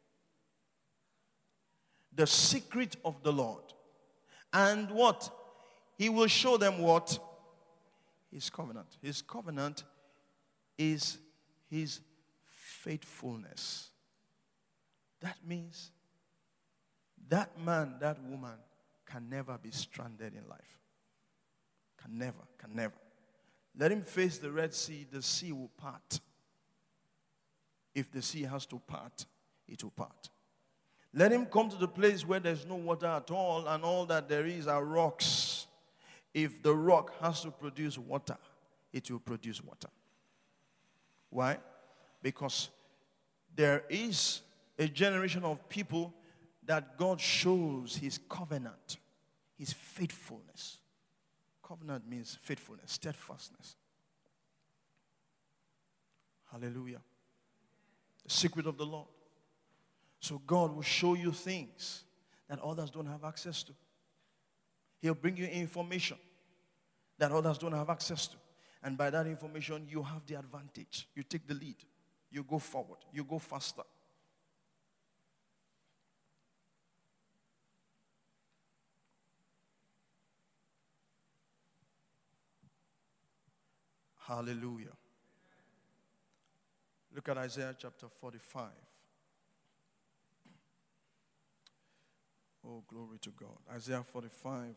The secret of the Lord. And what? He will show them what? His covenant. His covenant is his faithfulness. That means that man, that woman can never be stranded in life. Can never. Let him face the Red Sea, the sea will part. If the sea has to part, it will part. Let him come to the place where there's no water at all and all that there is are rocks. If the rock has to produce water, it will produce water. Why? Because there is a generation of people that God shows his covenant, his faithfulness. Covenant means faithfulness, steadfastness. Hallelujah. The secret of the Lord. So God will show you things that others don't have access to. He'll bring you information that others don't have access to. And by that information, you have the advantage. You take the lead. You go forward. You go faster. Hallelujah. Look at Isaiah chapter 45. Oh, glory to God. Isaiah 45,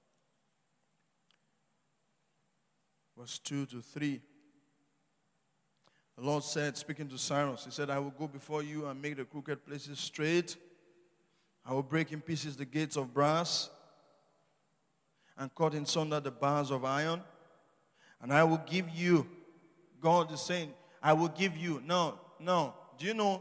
verse 2 to 3. The Lord said, speaking to Cyrus, he said, I will go before you and make the crooked places straight. I will break in pieces the gates of brass and cut in sunder the bars of iron. And I will give you, God is saying, I will give you. No. Do you know?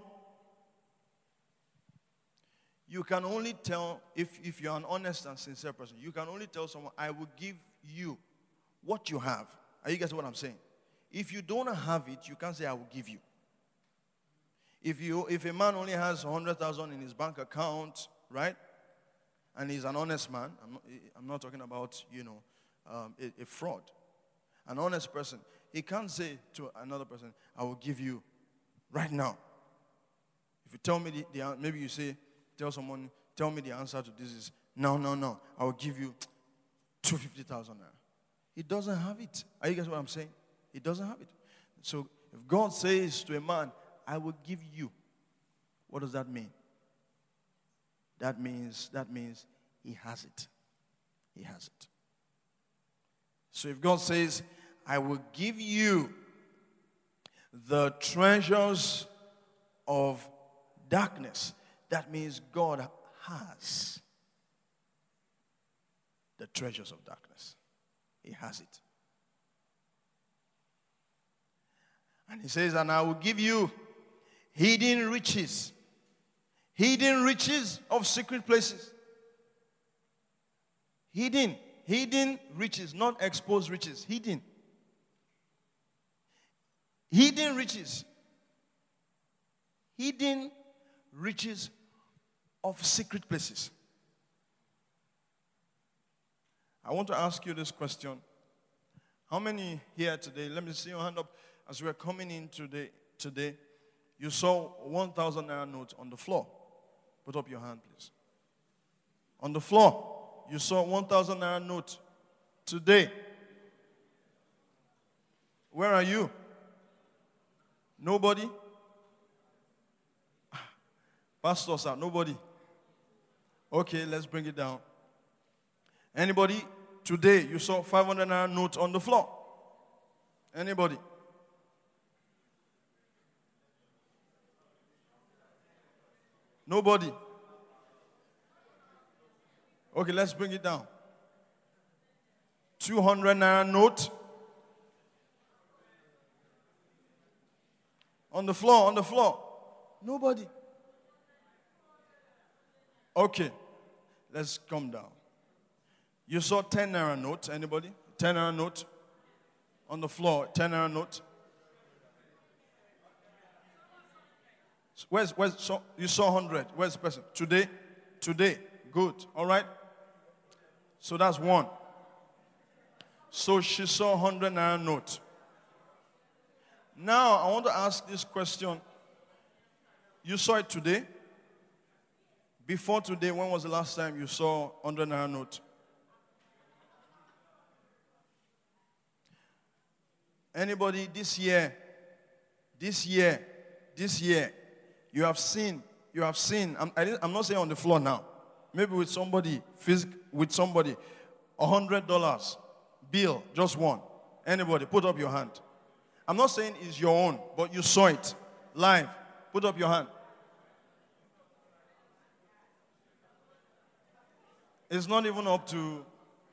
You can only tell, if you're an honest and sincere person, you can only tell someone, I will give you what you have. Are you getting what I'm saying? If you don't have it, you can't say, I will give you. If a man only has 100,000 in his bank account, right? And he's an honest man, I'm not talking about, a fraud. An honest person, he can't say to another person, I will give you right now. If you tell me maybe you say, tell someone, tell me the answer to this is, no. I will give you 250,000 naira. He doesn't have it. Are you guys what I'm saying? He doesn't have it. So if God says to a man, I will give you, what does that mean? That means he has it. He has it. So if God says, I will give you the treasures of darkness, that means God has the treasures of darkness. He has it. And he says, and I will give you hidden riches of secret places. Hidden riches, not exposed riches. Hidden riches. Hidden riches of secret places. I want to ask you this question. How many here today, let me see your hand up, as we're coming in today, you saw 1,000 naira note on the floor. Put up your hand, please. On the floor, you saw 1,000 naira note today. Where are you? Nobody? Pastor, sir, nobody? Okay, let's bring it down. Anybody? Today, you saw 500 naira note on the floor. Anybody? Nobody. Okay, let's bring it down. 200 naira note. On the floor, on the floor. Nobody. Okay, let's come down. You saw 10 naira note. Anybody? 10 naira note. On the floor, 10 naira note. So you saw 100. Where's the person? Today? Today. Good. All right. So that's one. So she saw 100 naira note. Now I want to ask this question. You saw it today? Before today, when was the last time you saw 100 naira note? Anybody this year, you have seen, I'm not saying on the floor now, maybe with somebody, $100 bill, just one. Anybody, put up your hand. I'm not saying it's your own, but you saw it live. Put up your hand. It's not even up to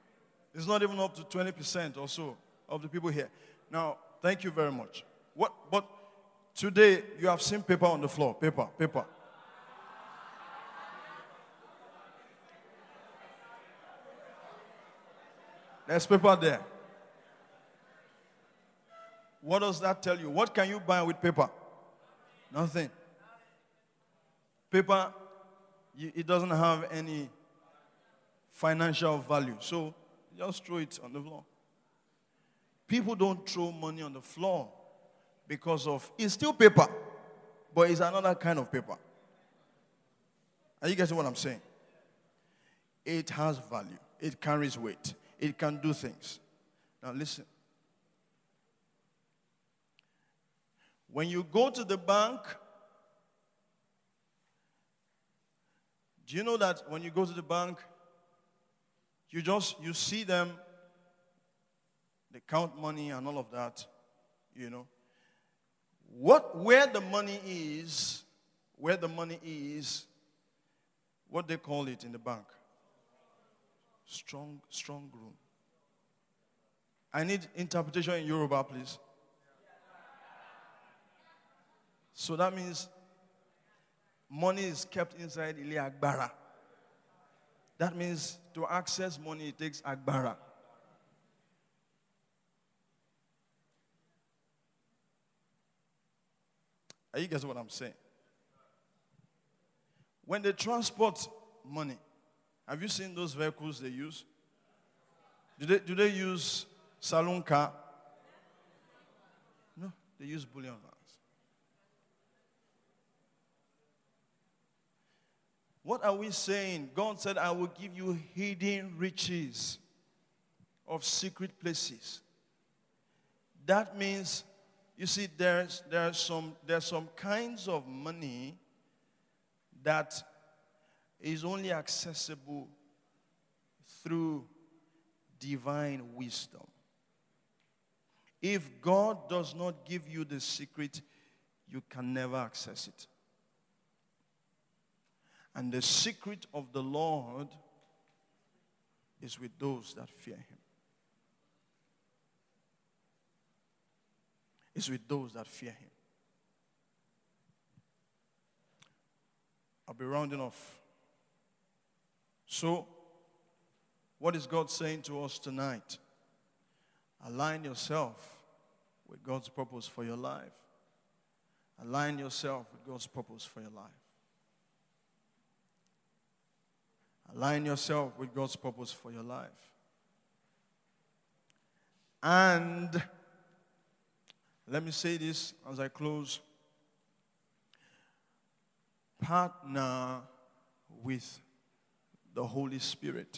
20% or so of the people here. Now, thank you very much. But today you have seen paper on the floor. Paper. There's paper there. What does that tell you? What can you buy with paper? Nothing. Paper, it doesn't have any financial value. So just throw it on the floor. People don't throw money on the floor because it's still paper, but it's another kind of paper. Are you getting what I'm saying? It has value. It carries weight. It can do things. Now listen. When you go to the bank, do you know that when you go to the bank, you see them, they count money and all of that, you know. Where the money is, what they call it in the bank? Strong room. I need interpretation in Yoruba, please. So that means money is kept inside Ile Agbara. That means to access money, it takes Agbara. Are you guessing what I'm saying? When they transport money, have you seen those vehicles they use? Do they use saloon car? No, they use bullion vans. What are we saying? God said, I will give you hidden riches of secret places. That means, you see, there's some kinds of money that is only accessible through divine wisdom. If God does not give you the secret, you can never access it. And the secret of the Lord is with those that fear Him. It's with those that fear Him. I'll be rounding off. So, what is God saying to us tonight? Align yourself with God's purpose for your life. Align yourself with God's purpose for your life. Align yourself with God's purpose for your life. And let me say this as I close. Partner with the Holy Spirit.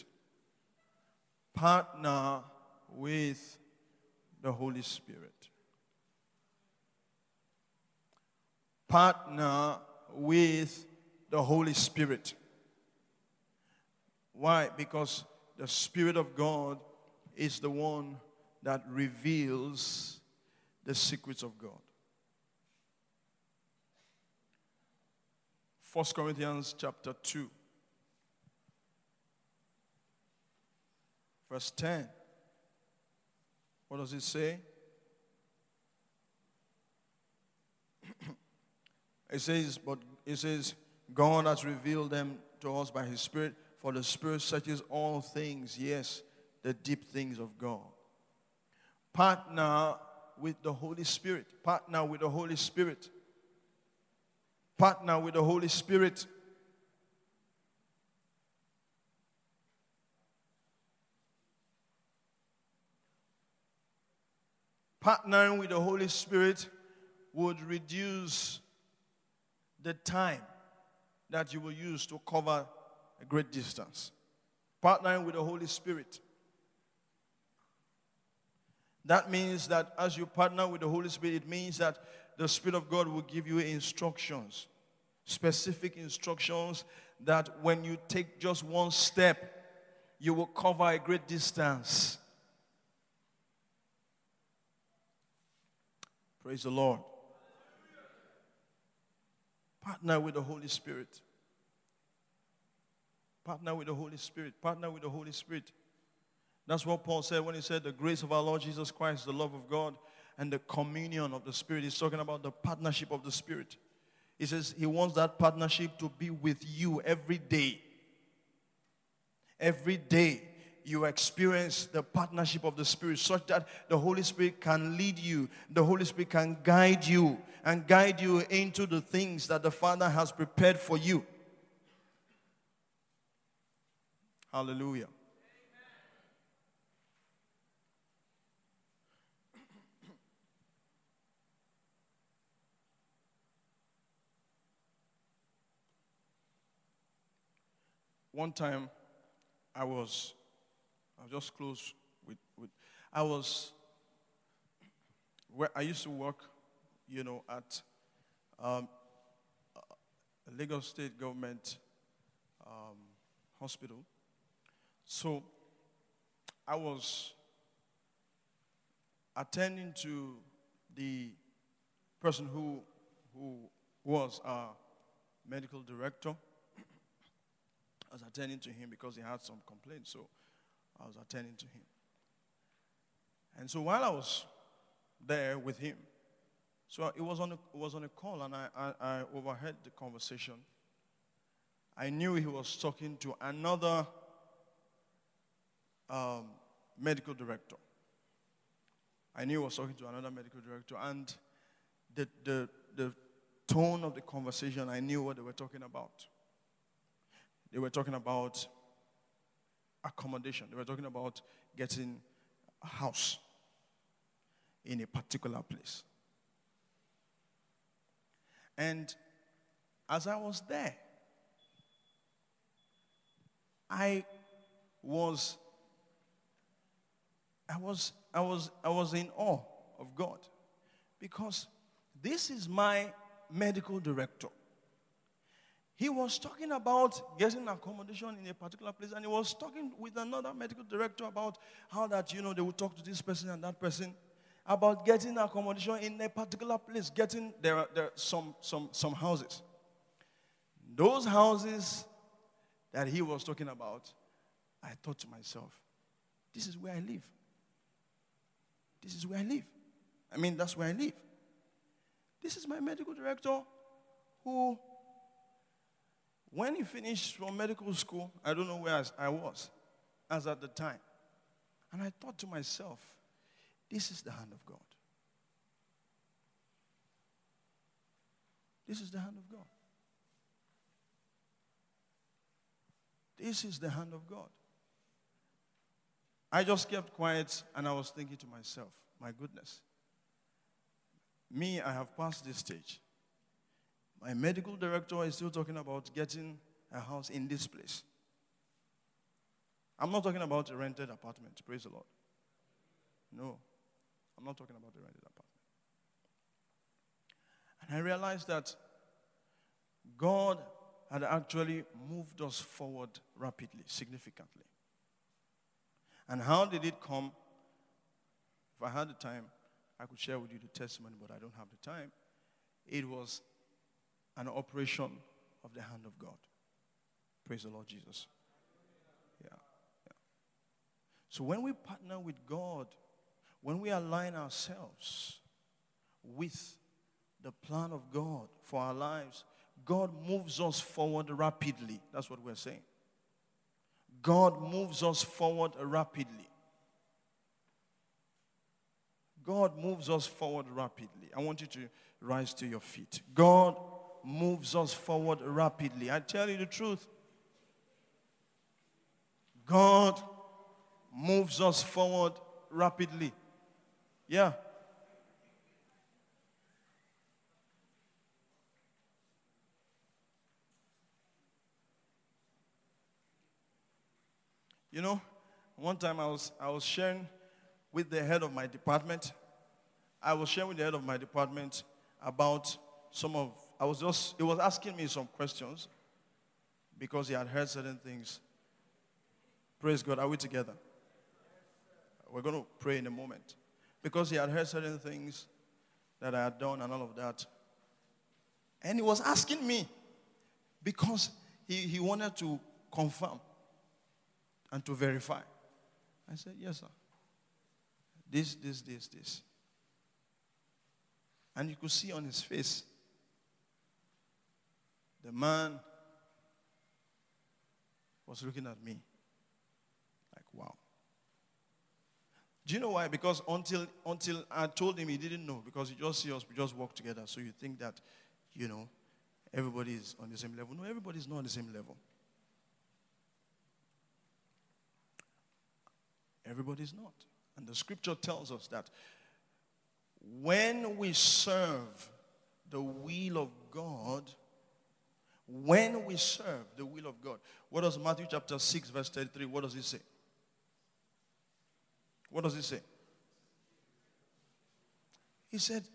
Partner with the Holy Spirit. Partner with the Holy Spirit. Why? Because the Spirit of God is the one that reveals the secrets of God. 1 Corinthians chapter 2, verse 10. What does it say? It says, God has revealed them to us by his Spirit, for the Spirit searches all things, yes, the deep things of God. Partner with the Holy Spirit. Partner with the Holy Spirit. Partner with the Holy Spirit. Partnering with the Holy Spirit would reduce the time that you will use to cover a great distance. Partnering with the Holy Spirit. That means that as you partner with the Holy Spirit, it means that the Spirit of God will give you instructions, specific instructions that when you take just one step, you will cover a great distance. Praise the Lord. Partner with the Holy Spirit. Partner with the Holy Spirit. Partner with the Holy Spirit. That's what Paul said when he said the grace of our Lord Jesus Christ, the love of God, and the communion of the Spirit. He's talking about the partnership of the Spirit. He says he wants that partnership to be with you every day. Every day you experience the partnership of the Spirit such that the Holy Spirit can lead you. The Holy Spirit can guide you and guide you into the things that the Father has prepared for you. Hallelujah. One time, I'll just close with where I used to work, at Lagos State Government Hospital. So I was attending to the person who was our medical director. I was attending to him because he had some complaints, so I was attending to him. And so while I was there with him, so it was on a call, and I overheard the conversation. I knew he was talking to another medical director. I knew he was talking to another medical director, and the tone of the conversation, I knew what they were talking about. They were talking about accommodation. They were talking about getting a house in a particular place. And as I was there, I was in awe of God, because this is my medical director. He was talking about getting accommodation in a particular place, and he was talking with another medical director about how that, they would talk to this person and that person about getting accommodation in a particular place. There are some houses. Those houses that he was talking about, I thought to myself, this is where I live. This is where I live. I mean, that's where I live. This is my medical director who, when he finished from medical school, I don't know where I was as at the time. And I thought to myself, this is the hand of God. This is the hand of God. This is the hand of God. I just kept quiet, and I was thinking to myself, my goodness. Me, I have passed this stage. My medical director is still talking about getting a house in this place. I'm not talking about a rented apartment, praise the Lord. No, I'm not talking about a rented apartment. And I realized that God had actually moved us forward rapidly, significantly. And how did it come? If I had the time, I could share with you the testimony, but I don't have the time. It was an operation of the hand of God. Praise the Lord Jesus. Yeah. So when we partner with God, when we align ourselves with the plan of God for our lives, God moves us forward rapidly. That's what we're saying. God moves us forward rapidly. God moves us forward rapidly. I want you to rise to your feet. God moves us forward rapidly. I tell you the truth. God moves us forward rapidly. Yeah. You know, one time I was sharing with the head of my department. I was sharing with the head of my department about he was asking me some questions because he had heard certain things. Praise God. Are we together? We're going to pray in a moment. Because he had heard certain things that I had done and all of that. And he was asking me because he wanted to confirm and to verify. I said, yes, sir. This. And you could see on his face, the man was looking at me like, wow. Do you know why? Because until I told him, he didn't know. Because you just see us, we just work together. So you think that, everybody is on the same level. No, everybody's not on the same level. Everybody's not. And the scripture tells us that when we serve the will of God, what does Matthew chapter 6 verse 33, what does it say? What does it say? He said,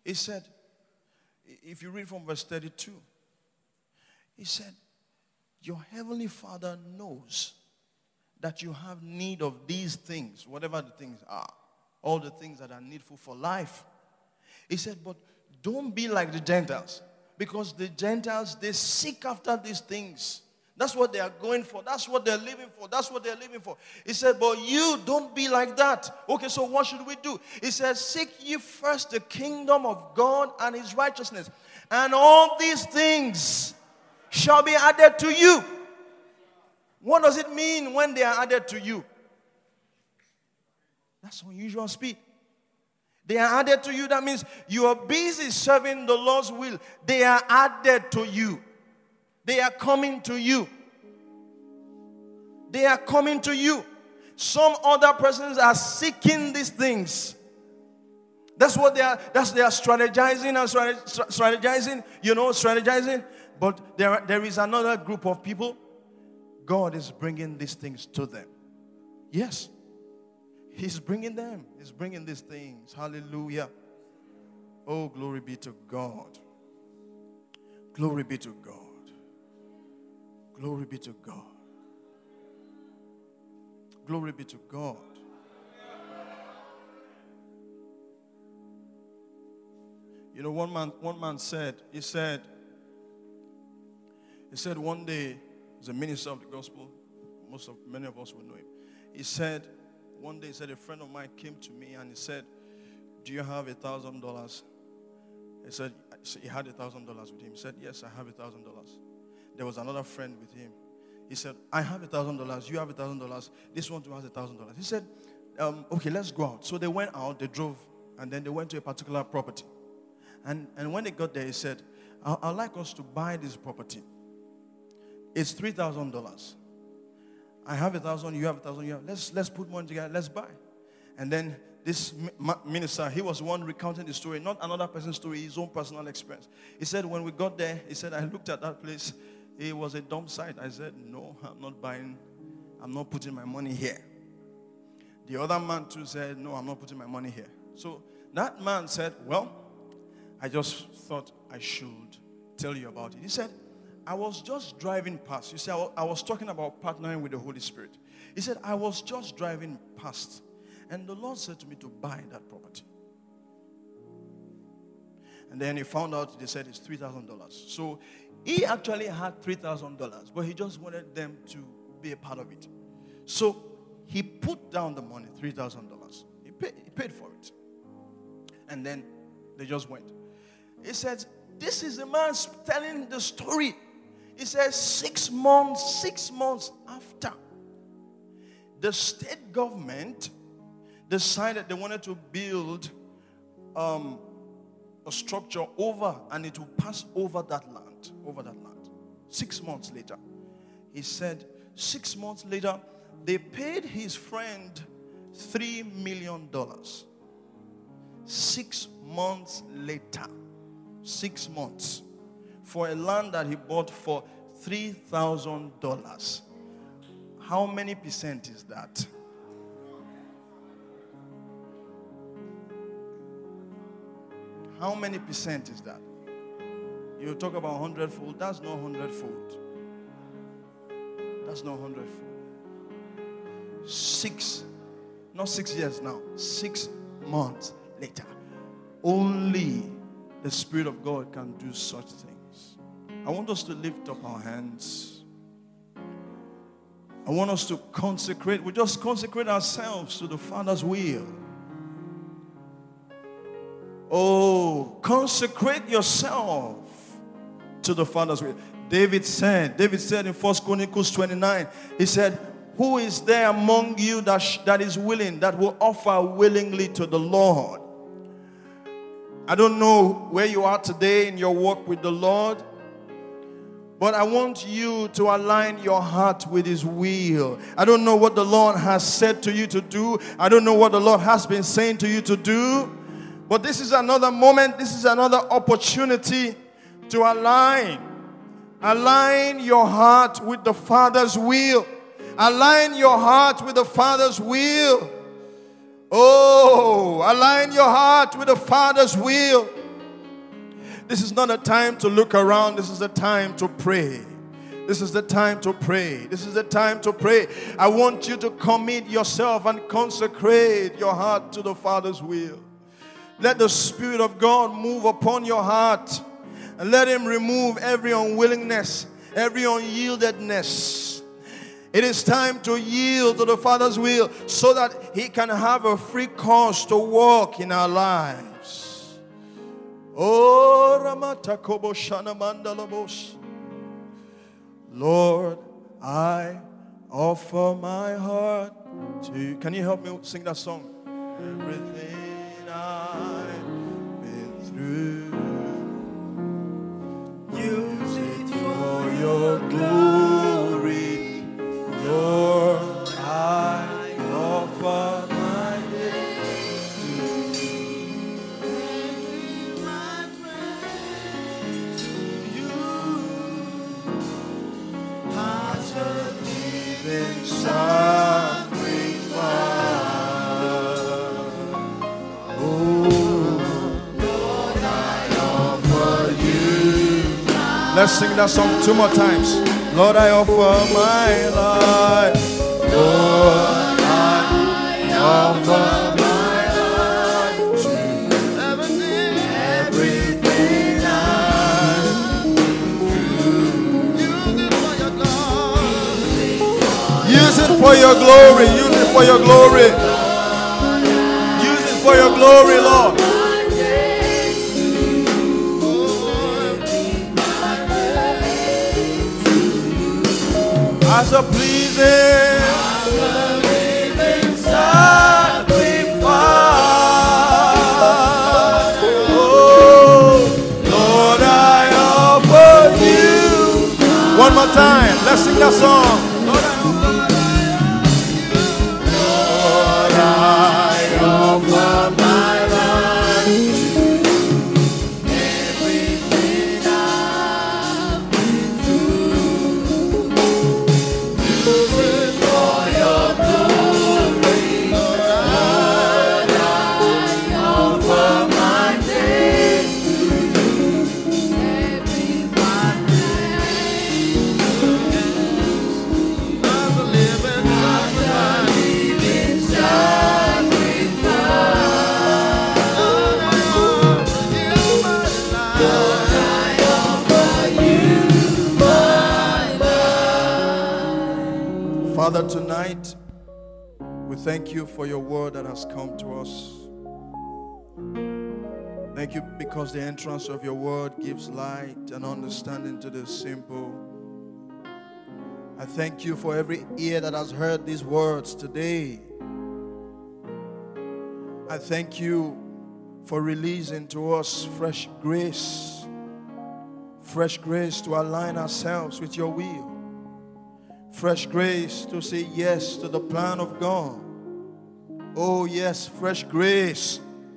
if you read from verse 32, he said, your heavenly Father knows that you have need of these things, whatever the things are, all the things that are needful for life. He said, but don't be like the Gentiles, because the Gentiles, they seek after these things. That's what they are going for. That's what they're living for. He said, but you don't be like that. Okay, so what should we do? He says, seek ye first the kingdom of God and his righteousness, and all these things shall be added to you. What does it mean when they are added to you? That's unusual speed. They are added to you. That means you are busy serving the Lord's will. They are added to you. They are coming to you. They are coming to you. Some other persons are seeking these things. That's what they are. They are strategizing and strategizing. But there is another group of people. God is bringing these things to them. Yes. He's bringing them. He's bringing these things. Hallelujah. Oh, glory be to God. Glory be to God. Glory be to God. Glory be to God. You know, one man said, he said one day, he's a minister of the gospel. Many of us will know him. He said, one day, a friend of mine came to me and he said, do you have $1,000? He said, he had $1,000 with him. He said, yes, I have $1,000. There was another friend with him. He said, I have $1,000. You have $1,000. This one too has $1,000. He said, okay, let's go out. So they went out, they drove, and then they went to a particular property. And when they got there, he said, I'd like us to buy this property. It's $3,000. I have $1,000, you have $1,000. Let's put money together, let's buy. And then this minister, he was the one recounting the story, not another person's story, his own personal experience. He said, when we got there, he said, I looked at that place. It was a dump site. I said, no, I'm not buying. I'm not putting my money here. The other man too said, no, I'm not putting my money here. So that man said, well, I just thought I should tell you about it. He said, I was just driving past. You see, I was talking about partnering with the Holy Spirit. He said, I was just driving past. And the Lord said to me to buy that property. And then he found out, they said it's $3,000. So he actually had $3,000, but he just wanted them to be a part of it. So he put down the money, $3,000. He paid for it. And then they just went. He said, this is the man telling the story. He says 6 months after, the state government decided they wanted to build a structure over, and it will pass over that land. 6 months later. He said 6 months later, they paid his friend $3 million. 6 months later. 6 months. For a land that he bought for $3,000. How many percent is that? How many percent is that? You talk about 100-fold. That's not 100-fold. That's not 100-fold. Not 6 years now. 6 months later. Only the Spirit of God can do such things. I want us to lift up our hands. I want us to consecrate. We just consecrate ourselves to the Father's will. Oh, consecrate yourself to the Father's will. David said in 1 Chronicles 29, he said, who is there among you that is willing, that will offer willingly to the Lord? I don't know where you are today in your walk with the Lord, but I want you to align your heart with His will. I don't know what the Lord has said to you to do. I don't know what the Lord has been saying to you to do. But this is another moment. This is another opportunity to align your heart with the Father's will. Align your heart with the Father's will. Oh, align your heart with the Father's will. This is not a time to look around. This is a time to pray. This is the time to pray. This is the time to pray. I want you to commit yourself and consecrate your heart to the Father's will. Let the Spirit of God move upon your heart. And let Him remove every unwillingness, every unyieldedness. It is time to yield to the Father's will so that He can have a free course to walk in our lives. Oh, Ramatakobo Shanamandalabos. Lord, I offer my heart to you. Can you help me sing that song? Everything I've been through, use it for your glory. Lord, I offer my days to you. My praise to you. As a living sacrifice. Oh, Lord, I offer you. Let's sing that song 2 more times. Lord, I offer my life. Lord, I offer my life to you. Everything I do. Use it for your glory. Use it for your glory. Use it for your glory, Lord. As a pleasing sacrifice. Oh, Lord, I offer you. One more time. Let's sing that song. Lord, I offer my life. Everything I've been through. Use it for your glory. Lord, I offer my days to you. Every my days. Father, tonight, we thank you for your word that has come to us. Thank you because the entrance of your word gives light and understanding to the simple. I thank you for every ear that has heard these words today. I thank you for releasing to us fresh grace to align ourselves with your will. Fresh grace to say yes to the plan of God. Oh yes, fresh grace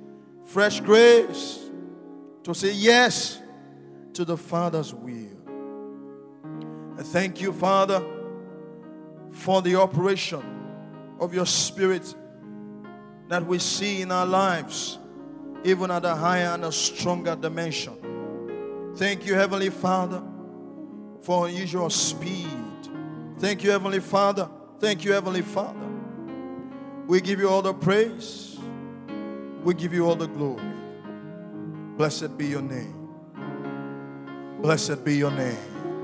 to say yes to the Father's will. I thank you, Father, for the operation of your Spirit that we see in our lives, even at a higher and a stronger dimension. Thank you, Heavenly Father, for unusual speed. Thank you, Heavenly Father. Thank you, Heavenly Father. We give you all the praise. We give you all the glory. Blessed be your name. Blessed be your name.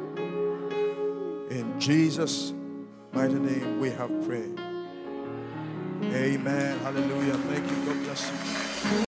In Jesus' mighty name we have prayed. Amen. Hallelujah. Thank you. God bless you.